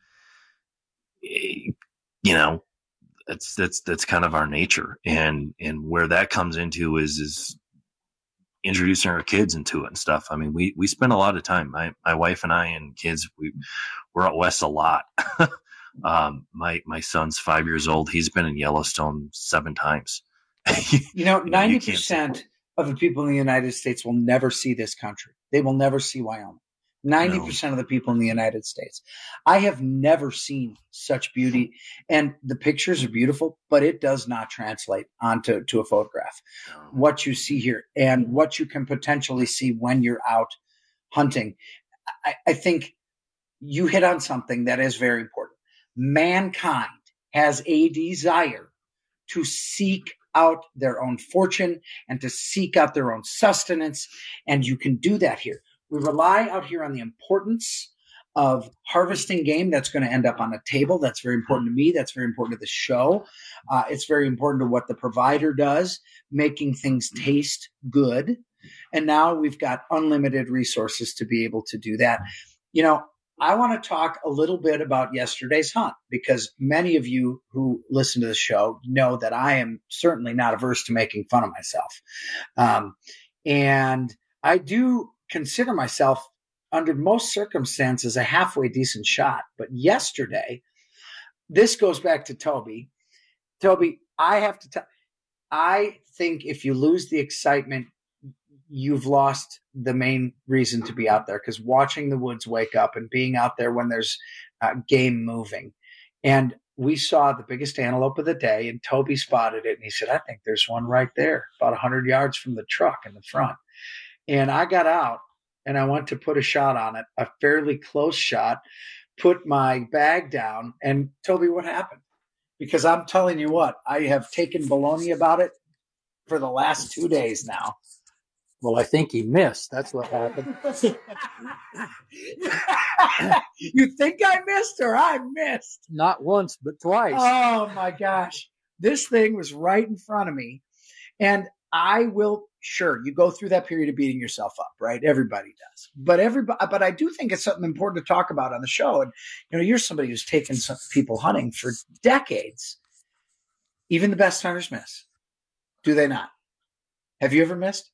You know, that's, that's, that's kind of our nature. And, and where that comes into is, is introducing our kids into it and stuff. I mean, we, we spend a lot of time, my, my wife and I and kids, we, we're out west a lot. um, my, my son's five years old. He's been in Yellowstone seven times. You know, ninety percent of the people in the United States will never see this country. They will never see Wyoming. ninety percent no. of the people in the United States. I have never seen such beauty. And the pictures are beautiful, but it does not translate onto to a photograph. No. What you see here and what you can potentially see when you're out hunting. I, I think you hit on something that is very important. Mankind has a desire to seek out their own fortune and to seek out their own sustenance. And you can do that here. We rely out here on the importance of harvesting game that's going to end up on a table. That's very important to me. That's very important to the show. Uh, it's very important to what the provider does, making things taste good. And now we've got unlimited resources to be able to do that. You know, I want to talk a little bit about yesterday's hunt, because many of you who listen to the show know that I am certainly not averse to making fun of myself. Um, and I do consider myself, under most circumstances, a halfway decent shot. But yesterday, this goes back to Toby. Toby, I have to tell, I think if you lose the excitement, you've lost the main reason to be out there, because watching the woods wake up and being out there when there's uh, game moving. And we saw the biggest antelope of the day, and Toby spotted it, and he said, I think there's one right there, about one hundred yards from the truck in the front. And I got out, and I went to put a shot on it, a fairly close shot, put my bag down, and Toby, what happened? Because I'm telling you what, I have taken baloney about it for the last two days now. Well, I think he missed. That's what happened. You think I missed, or I missed? Not once, but twice. Oh, my gosh. This thing was right in front of me. And I will, sure, you go through that period of beating yourself up, right? Everybody does. But everybody, but I do think it's something important to talk about on the show. And, you know, you're somebody who's taken some people hunting for decades. Even the best hunters miss. Do they not? Have you ever missed?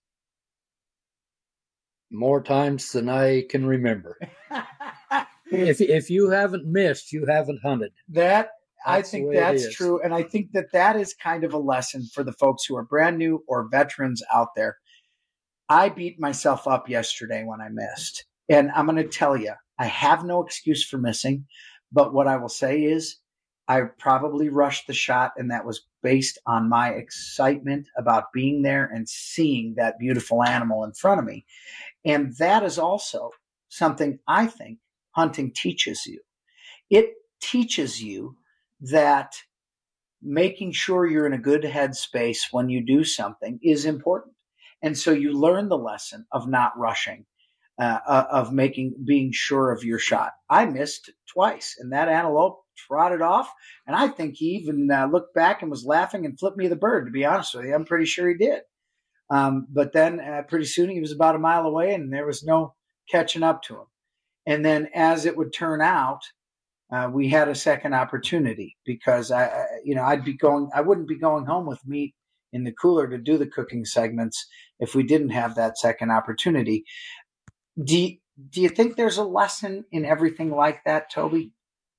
More times than I can remember. if if you haven't missed, you haven't hunted. That That's I think the way it that's is. true. And I think that that is kind of a lesson for the folks who are brand new or veterans out there. I beat myself up yesterday when I missed. And I'm going to tell you, I have no excuse for missing. But what I will say is I probably rushed the shot, and that was based on my excitement about being there and seeing that beautiful animal in front of me. And that is also something I think hunting teaches you. It teaches you that making sure you're in a good headspace when you do something is important. And so you learn the lesson of not rushing, uh, uh, of making, being sure of your shot. I missed twice, and that antelope trotted off. And I think he even uh, looked back and was laughing and flipped me the bird, to be honest with you. I'm pretty sure he did. Um, but then uh, pretty soon he was about a mile away, and there was no catching up to him. And then as it would turn out, Uh, we had a second opportunity because I, I, you know, I'd be going, I wouldn't be going home with meat in the cooler to do the cooking segments if we didn't have that second opportunity. Do you, do you think there's a lesson in everything like that, Toby?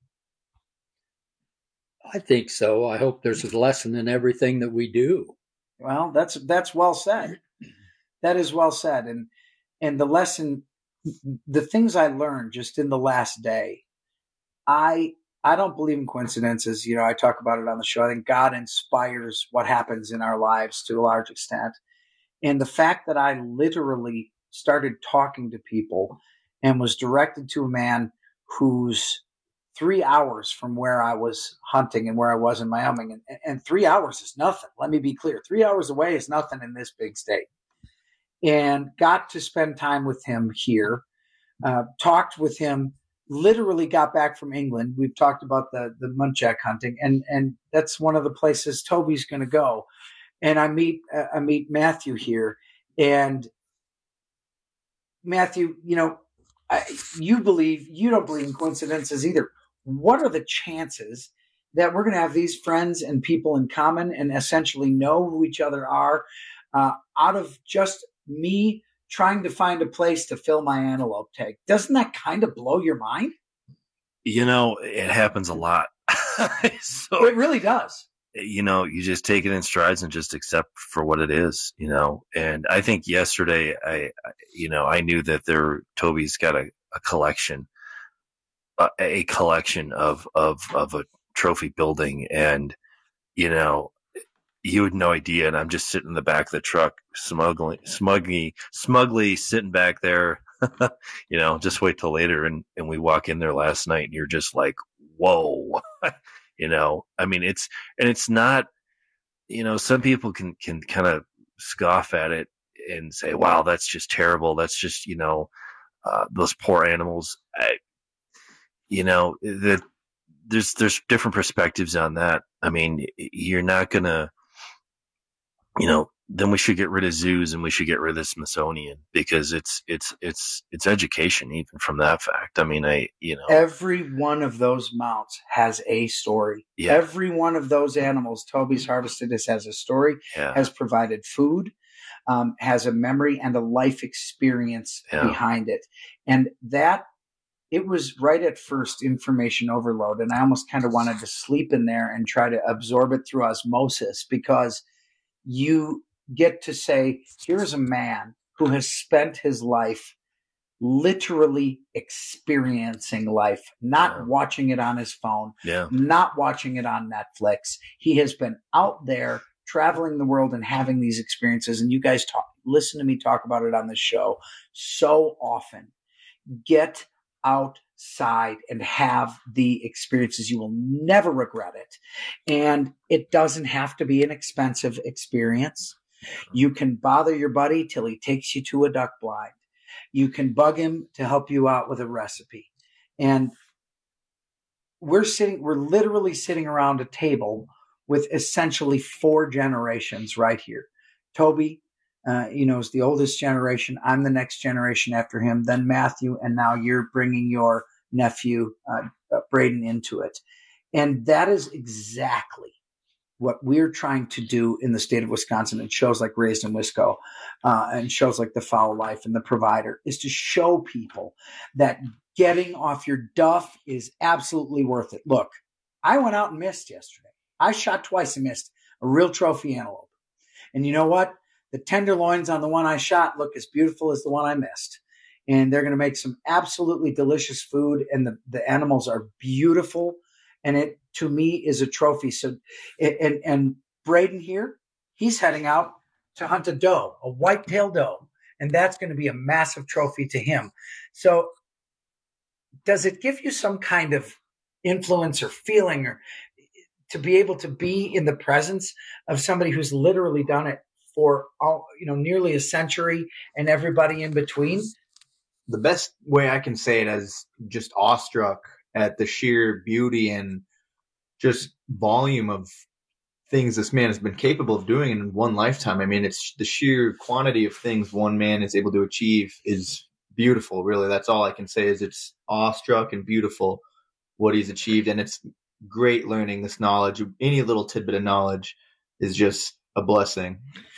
I think so. I hope there's a lesson in everything that we do. Well, that's, that's well said. That is well said. And, and the lesson, the things I learned just in the last day, I I don't believe in coincidences. You know, I talk about it on the show. I think God inspires what happens in our lives to a large extent. And the fact that I literally started talking to people and was directed to a man who's three hours from where I was hunting and where I was in Wyoming. And, and three hours is nothing. Let me be clear. Three hours away is nothing in this big state. And got to spend time with him here, uh, talked with him. Literally got back from England. We've talked about the the muntjac hunting, and and that's one of the places Toby's going to go. And I meet uh, I meet Matthew here, and Matthew, you know, I, you believe you don't believe in coincidences either. What are the chances that we're going to have these friends and people in common, and essentially know who each other are, uh, out of just me trying to find a place to fill my antelope tag? Doesn't that kind of blow your mind? You know, it happens a lot. So, it really does. You know, you just take it in strides and just accept for what it is, you know. And I think yesterday, I, you know, I knew that there, Toby's got a, a collection, a, a collection of, of, of a trophy building. And, you know, you had no idea, and I'm just sitting in the back of the truck, smugly, smugly, smugly sitting back there. You know, just wait till later, and and we walk in there last night, and you're just like, whoa, you know. I mean, it's and it's not, you know, some people can can kind of scoff at it and say, wow, that's just terrible. That's just, you know, uh, those poor animals. I, you know, that there's there's different perspectives on that. I mean, you're not gonna. You know, then we should get rid of zoos and we should get rid of the Smithsonian, because it's it's it's it's education even from that fact. I mean, I you know every one of those mounts has a story. Yeah. Every one of those animals Toby's harvested this has a story, yeah. has provided food, um, has a memory and a life experience yeah. behind it, and that. It was right at first information overload, and I almost kind of wanted to sleep in there and try to absorb it through osmosis, because you get to say, here's a man who has spent his life literally experiencing life, not yeah. watching it on his phone, yeah. not watching it on Netflix. He has been out there traveling the world and having these experiences. And you guys talk, listen to me talk about it on the show so often. Get outside and have the experiences. You will never regret it. And it doesn't have to be an expensive experience. You can bother your buddy till he takes you to a duck blind. You can bug him to help you out with a recipe. And we're sitting, we're literally sitting around a table with essentially four generations right here. Toby, uh, you know, is the oldest generation. I'm the next generation after him, then Matthew, and now you're bringing your nephew, uh, uh, Braden, into it. And that is exactly what we're trying to do in the state of Wisconsin, and shows like Raised in Wisco uh, and shows like The Foul Life and The Provider, is to show people that getting off your duff is absolutely worth it. Look, I went out and missed yesterday. I shot twice and missed a real trophy antelope. And you know what? The tenderloins on the one I shot look as beautiful as the one I missed. And they're going to make some absolutely delicious food, and the, the animals are beautiful. And it, to me, is a trophy. So, and, and Braden here, he's heading out to hunt a doe, a white-tailed doe. And that's going to be a massive trophy to him. So does it give you some kind of influence or feeling, or to be able to be in the presence of somebody who's literally done it for all, you know, nearly a century, and everybody in between? The best way I can say it is just awestruck at the sheer beauty and just volume of things this man has been capable of doing in one lifetime. I mean, it's the sheer quantity of things one man is able to achieve is beautiful. Really, that's all I can say, is it's awestruck and beautiful what he's achieved. And it's great learning this knowledge. Any little tidbit of knowledge is just a blessing.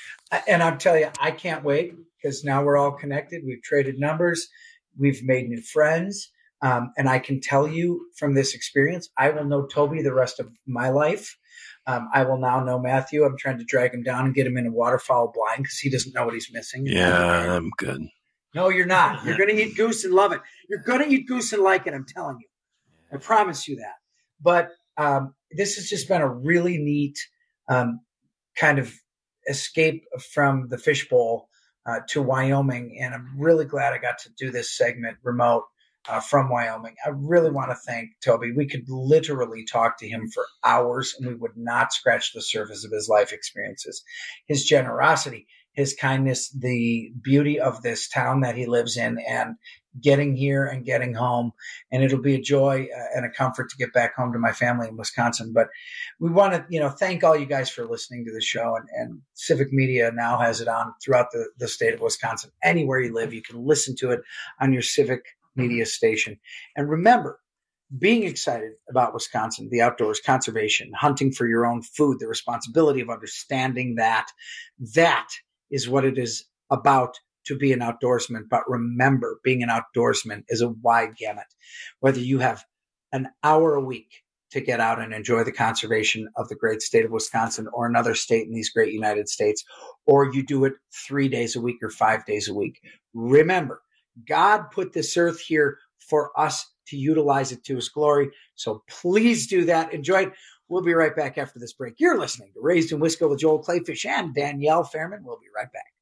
And I'll tell you, I can't wait, because now we're all connected. We've traded numbers. We've made new friends. Um, and I can tell you from this experience, I will know Toby the rest of my life. Um, I will now know Matthew. I'm trying to drag him down and get him in a waterfowl blind, because he doesn't know what he's missing. Yeah, I'm good. No, you're not. You're going to eat goose and love it. You're going to eat goose and like it. I'm telling you. I promise you that. But um, this has just been a really neat um, kind of escape from the fishbowl uh, to Wyoming. And I'm really glad I got to do this segment remote uh, from Wyoming. I really want to thank Toby. We could literally talk to him for hours, and we would not scratch the surface of his life experiences, his generosity, his kindness, the beauty of this town that he lives in, and getting here and getting home. And it'll be a joy and a comfort to get back home to my family in Wisconsin. But we want to, you know, thank all you guys for listening to the show. And, and Civic Media now has it on throughout the, the state of Wisconsin. Anywhere you live, you can listen to it on your Civic Media station. And remember, being excited about Wisconsin, the outdoors, conservation, hunting for your own food, the responsibility of understanding that, that is what it is about to be an outdoorsman. But remember, being an outdoorsman is a wide gamut. Whether you have an hour a week to get out and enjoy the conservation of the great state of Wisconsin or another state in these great United States, or you do it three days a week or five days a week, remember, God put this earth here for us to utilize it to his glory. So please do that. Enjoy it. We'll be right back after this break. You're listening to Raised in Wisco with Joel Clayfish and Danielle Fairman. We'll be right back.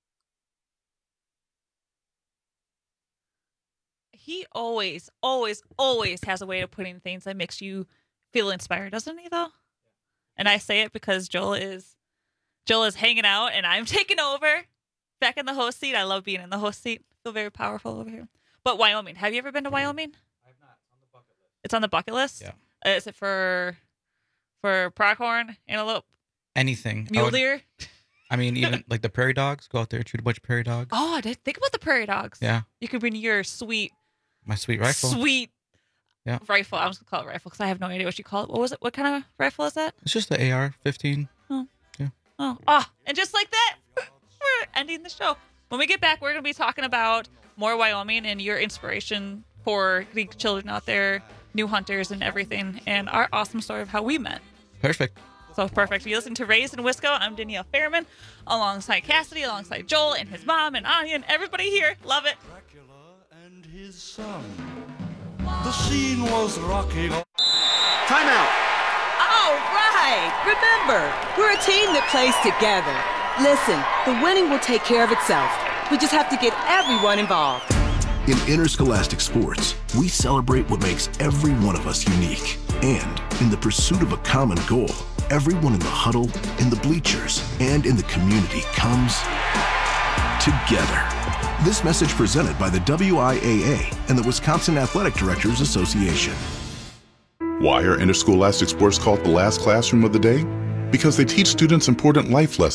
He always, always, always has a way of putting things that makes you feel inspired, doesn't he, though? And I say it because Joel is Joel is hanging out and I'm taking over back in the host seat. I love being in the host seat. I feel very powerful over here. But Wyoming, have you ever been to Wyoming? I have not. It's on the bucket list. It's on the bucket list? Yeah. Uh, is it for for pronghorn, antelope? Anything. Mule I would, deer? I mean, even like the prairie dogs. Go out there, shoot a bunch of prairie dogs. Oh, I did think about the prairie dogs. Yeah. You could bring your sweet My sweet rifle. Sweet yeah. rifle. I'm just going to call it rifle because I have no idea what you call it. What was it? What kind of rifle is that? It's just the A R fifteen. Oh. Yeah. Oh. Ah, and just like that, we're ending the show. When we get back, we're going to be talking about more Wyoming and your inspiration for the children out there, new hunters and everything, and our awesome story of how we met. Perfect. So perfect. You listen to Raised in Wisco. I'm Danielle Fairman, alongside Cassidy, alongside Joel and his mom and Anya and everybody here. Love it. His son. The scene was rocking. Time out. All right. Remember, we're a team that plays together. Listen, the winning will take care of itself. We just have to get everyone involved. In interscholastic sports, we celebrate what makes every one of us unique. And in the pursuit of a common goal, everyone in the huddle, in the bleachers, and in the community comes together. This message presented by the W I A A and the Wisconsin Athletic Directors Association. Why are interscholastic sports called the last classroom of the day? Because they teach students important life lessons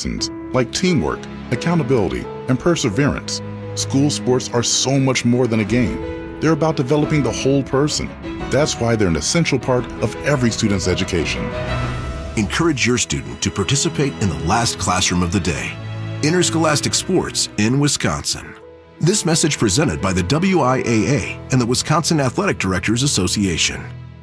like teamwork, accountability, and perseverance. School sports are so much more than a game. They're about developing the whole person. That's why they're an essential part of every student's education. Encourage your student to participate in the last classroom of the day. Interscholastic Sports in Wisconsin. This message presented by the W I A A and the Wisconsin Athletic Directors Association.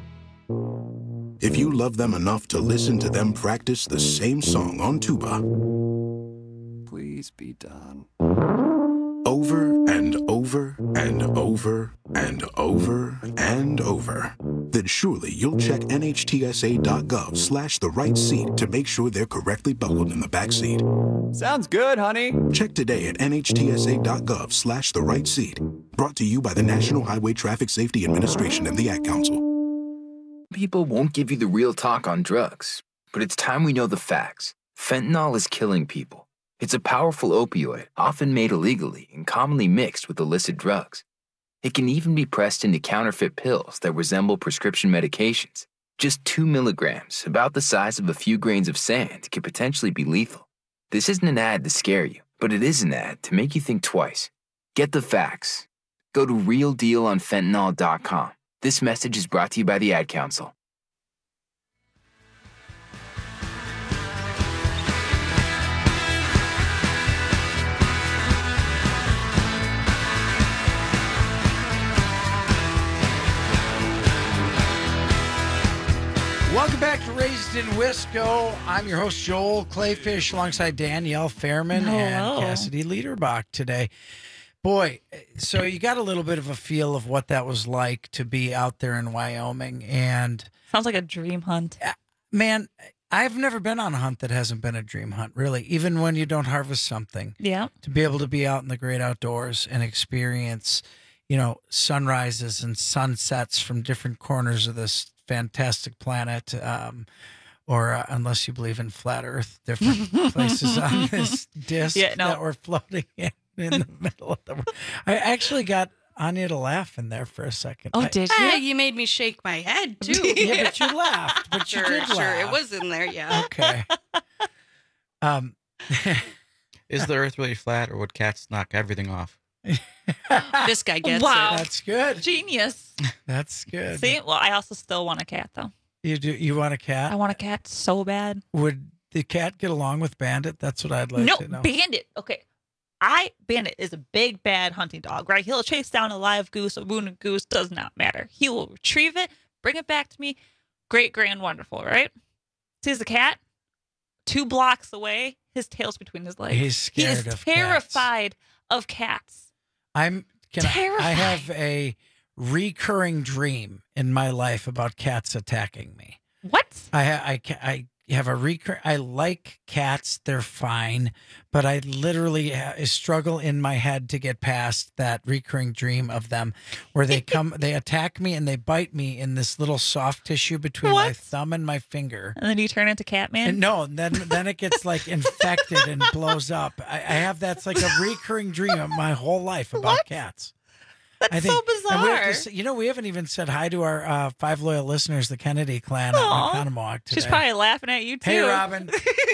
If you love them enough to listen to them practice the same song on tuba, please be done. Over and over and over and over and over, then surely you'll check N H T S A dot gov slash the right seat to make sure they're correctly buckled in the back seat. Sounds good, honey. Check today at N H T S A dot gov slash the right seat. Brought to you by the National Highway Traffic Safety Administration and the Ad Council. People won't give you the real talk on drugs, but it's time we know the facts. Fentanyl is killing people. It's a powerful opioid, often made illegally and commonly mixed with illicit drugs. It can even be pressed into counterfeit pills that resemble prescription medications. Just two milligrams, about the size of a few grains of sand, can potentially be lethal. This isn't an ad to scare you, but it is an ad to make you think twice. Get the facts. Go to real deal on fentanyl dot com. This message is brought to you by the Ad Council. Welcome back to Raised in Wisco. I'm your host, Joel Clayfish, alongside Danielle Fairman Hello. and Cassidy Liederbach today. Boy, so you got a little bit of a feel of what that was like to be out there in Wyoming. And sounds like a dream hunt. Man, I've never been on a hunt that hasn't been a dream hunt, really, even when you don't harvest something. Yeah. To be able to be out in the great outdoors and experience, you know, sunrises and sunsets from different corners of this fantastic planet, um, or uh, unless you believe in flat Earth, different places on this disc Yeah, no. that we're floating in, in the middle of the world. I actually got Anya to laugh in there for a second. Oh, I- did Ah, you? you made me shake my head too. Yeah, but you laughed. But you sure, did sure, laugh. it was in there. Yeah. Okay. Um, Is the Earth really flat, or would cats knock everything off? This guy gets Wow. it. That's good. Genius. That's good. See, well, I also still want a cat, though. You do. You want a cat? I want a cat so bad. Would the cat get along with Bandit? That's what I'd like no, to know. Bandit. Okay. I Bandit is a big bad hunting dog, right? He'll chase down a live goose, a wounded goose, does not matter. He will retrieve it, bring it back to me. Great, grand, wonderful, right? Sees the cat two blocks away, his tail's between his legs. He's he scared is of terrified of cats. I'm can I, Terrified. I have a recurring dream in my life about cats attacking me. What? I ha- I ca- I have a recur. I like cats; they're fine, but I literally ha- struggle in my head to get past that recurring dream of them, where they come, they attack me, and they bite me in this little soft tissue between my What? thumb and my finger. And then you turn into Catman? And no, then then it gets like infected and blows up. I, I have that's like a recurring dream of my whole life about What? cats. That's I think, so and we have bizarre. to say- you know, we haven't even said hi to our uh, five loyal listeners, the Kennedy clan Aw. at Mconomowoc today. She's probably laughing at you, too. Hey, Robin.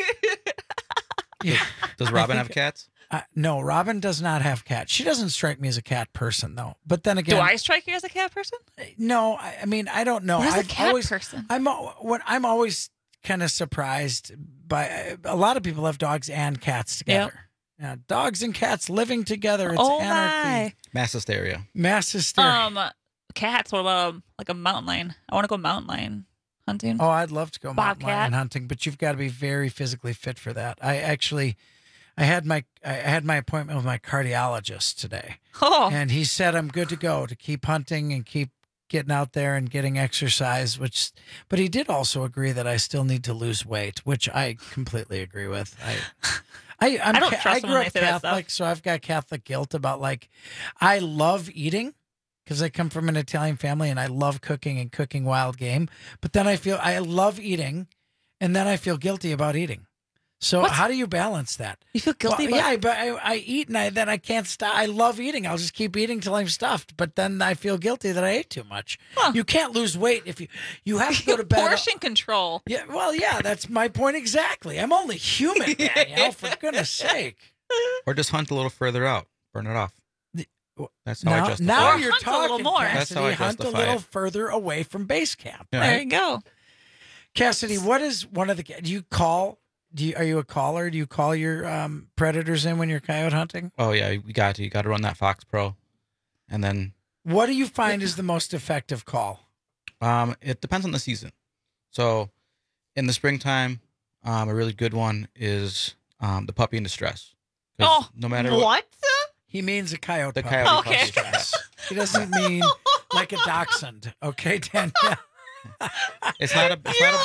Yeah. Does I Robin think- have cats? Uh, no, Robin does not have cats. She doesn't strike me as a cat person, though. But then again, Do I strike you as a cat person? no, I, I mean, I don't know. Where's a I've cat always, person? I'm al- when I'm always kind of surprised by a lot of people have dogs and cats together. Yeah, dogs and cats living together. It's Oh, anarchy. Mass hysteria. Mass hysteria. Um, cats. What about um, like a mountain lion? I want to go mountain lion hunting. Oh, I'd love to go mountain Bobcat. lion hunting, but you've got to be very physically fit for that. I actually, I had my I had my appointment with my cardiologist today, Oh, and he said I'm good to go to keep hunting and keep getting out there and getting exercise. Which, but he did also agree that I still need to lose weight, which I completely agree with. I. I, I'm, I don't ca- trust I them grew when up they say that stuff. Catholic, so I've got Catholic guilt about like, I love eating because I come from an Italian family and I love cooking and cooking wild game. But then I feel I love eating, and then I feel guilty about eating. So What? how do you balance that? You feel guilty Well, about yeah, but I, I eat and I, then I can't stop. I love eating. I'll just keep eating till I'm stuffed. But then I feel guilty that I ate too much. You can't lose weight if you you have to go to bed. portion control. Yeah, well, yeah, that's my point exactly. I'm only human, Danielle, for goodness sake. Or just hunt a little further out, burn it off. That's how now, I justify. now it. you're hunt a little talking, more. Cassidy. That's how I Hunt a justify little it. further away from base camp. Yeah. There you go. Cassidy, what is one of the? Do you call? Do you are you a caller? Do you call your um, predators in when you're coyote hunting? Oh yeah, you got to. You got to run that Fox Pro, and then What do you find is the most effective call? um, it depends on the season. So, in the springtime, um, a really good one is um, the puppy in distress. 'Cause Oh, no matter what, what? He means a coyote. the puppy. coyote Okay. puppy. Yeah. He doesn't mean like a dachshund. Okay, Danielle. It's not a. It's not a.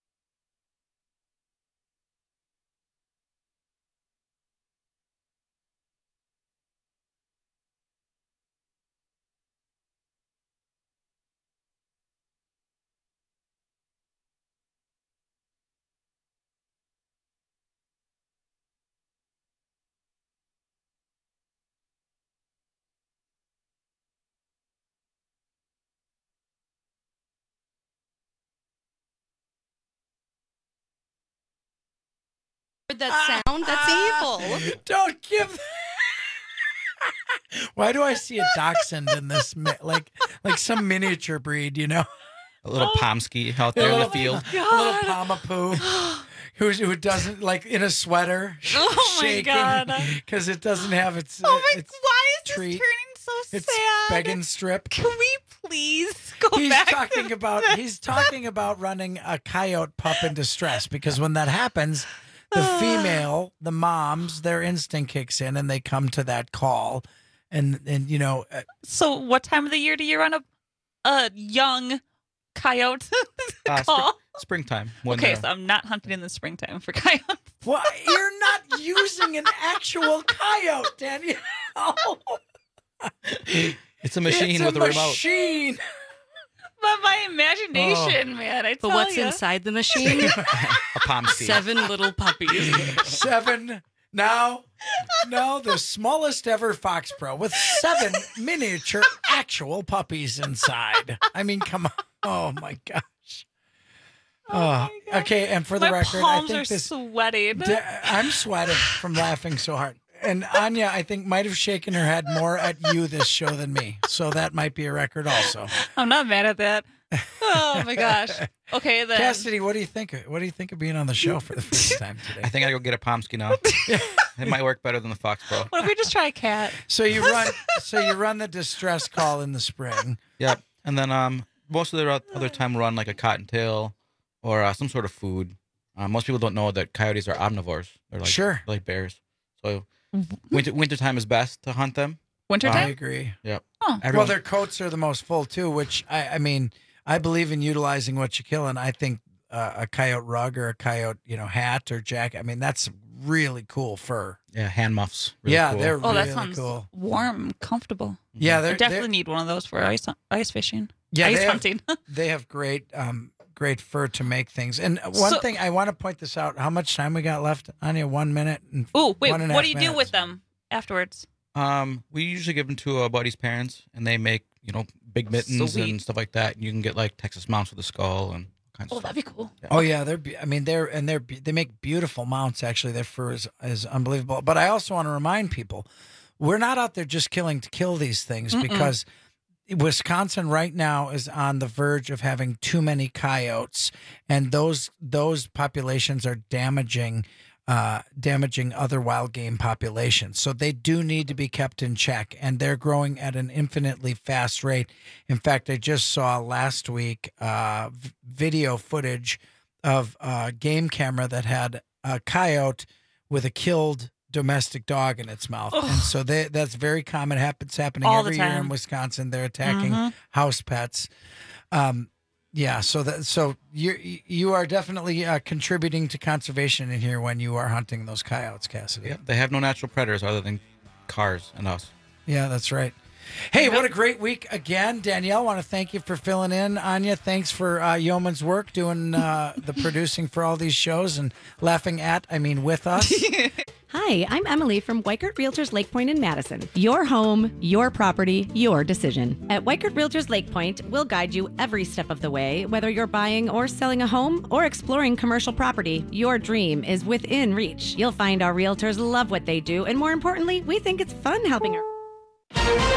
That sound? That's evil. Don't give. Why do I see a dachshund in this? mi- Like, like some miniature breed, you know? A little Pomsky out there in the field. A little Pomapoo who who doesn't like in a sweater, sh- Oh my shaking God. because it doesn't have its. Oh my! its Why is treat. this turning so its sad? begging strip. Can we please go He's back? talking to about he's talking about running a coyote pup in distress because when that happens, the female, the moms, their instinct kicks in and they come to that call, and and you know. uh, So, what time of the year do you run a a young coyote Uh, call? spring, springtime. When Okay, they're- so I'm not hunting in the springtime for coyotes. Well, you're not using an actual coyote, Danielle. it's a machine It's a with a remote. machine. But my imagination, man, I tell But what's ya. inside the machine? A Pomsky. Seven little puppies. Seven. Now, no, the smallest ever Fox Pro with seven miniature actual puppies inside. I mean, come on. Oh my gosh. Oh, okay. And for the my record, I palms think are this. sweating. D- I'm sweating from laughing so hard. And Anya, I think, might have shaken her head more at you this show than me. So that might be a record also. I'm not mad at that. Oh my gosh. Okay, then. Cassidy, what do you think? What do you think of being on the show for the first time today? I think I go get a Pomsky now. It might work better than the Fox Pro. What if we just try a cat? So you run, so you run the distress call in the spring. Yep. And then um, most of the other time run like a cottontail or uh, some sort of food. Uh, most people don't know that coyotes are omnivores. They're like Sure. they're like bears. So winter wintertime is best to hunt them. Wintertime? I agree. Yep. Oh. Well, Everyone- their coats are the most full too, which I, I mean, I believe in utilizing what you kill, and I think uh, a coyote rug or a coyote, you know, hat or jacket. I mean, that's really cool fur. yeah, hand muffs. Really yeah, cool. they're Oh, really that sounds cool. warm, comfortable. Yeah, I they're definitely they're- need one of those for ice ice fishing. Yeah, ice they have- hunting. They have great, um, great fur to make things. And one So- thing I want to point this out: how much time we got left? Anya, one minute. And Oh, wait, one and a what half do you do minutes. with them afterwards? Um, we usually give them to a buddy's parents, and they make you know big mittens Sweet. and stuff like that. You can get like Texas mounts with a skull and all kinds Oh, of stuff. that'd be cool. Oh yeah, they're. be- I mean, they're and they're. be- They make beautiful mounts. Actually, their fur is, is unbelievable. But I also want to remind people, we're not out there just killing to kill these things Mm-mm. because Wisconsin right now is on the verge of having too many coyotes, and those those populations are damaging. Uh, damaging other wild game populations. So they do need to be kept in check, and they're growing at an infinitely fast rate. In fact, I just saw last week uh, v- video footage of a game camera that had a coyote with a killed domestic dog in its mouth. Ugh. And so they, that's very common. Happens happening All the every year in time. Wisconsin. They're attacking Mhm. house pets. Um, yeah, so that so you you are definitely uh, contributing to conservation in here when you are hunting those coyotes, Cassidy. Yeah, they have no natural predators other than cars and us. Yeah, that's right. Hey, what a great week again. Danielle, want to thank you for filling in. Anya, thanks for uh, yeoman's work doing uh, the producing for all these shows and laughing at, I mean, with us. Hi, I'm Emily from Weichert Realtors Lake Point in Madison. Your home, your property, your decision. At Weichert Realtors Lake Point, we'll guide you every step of the way, whether you're buying or selling a home or exploring commercial property. Your dream is within reach. You'll find our realtors love what they do, and more importantly, we think it's fun helping our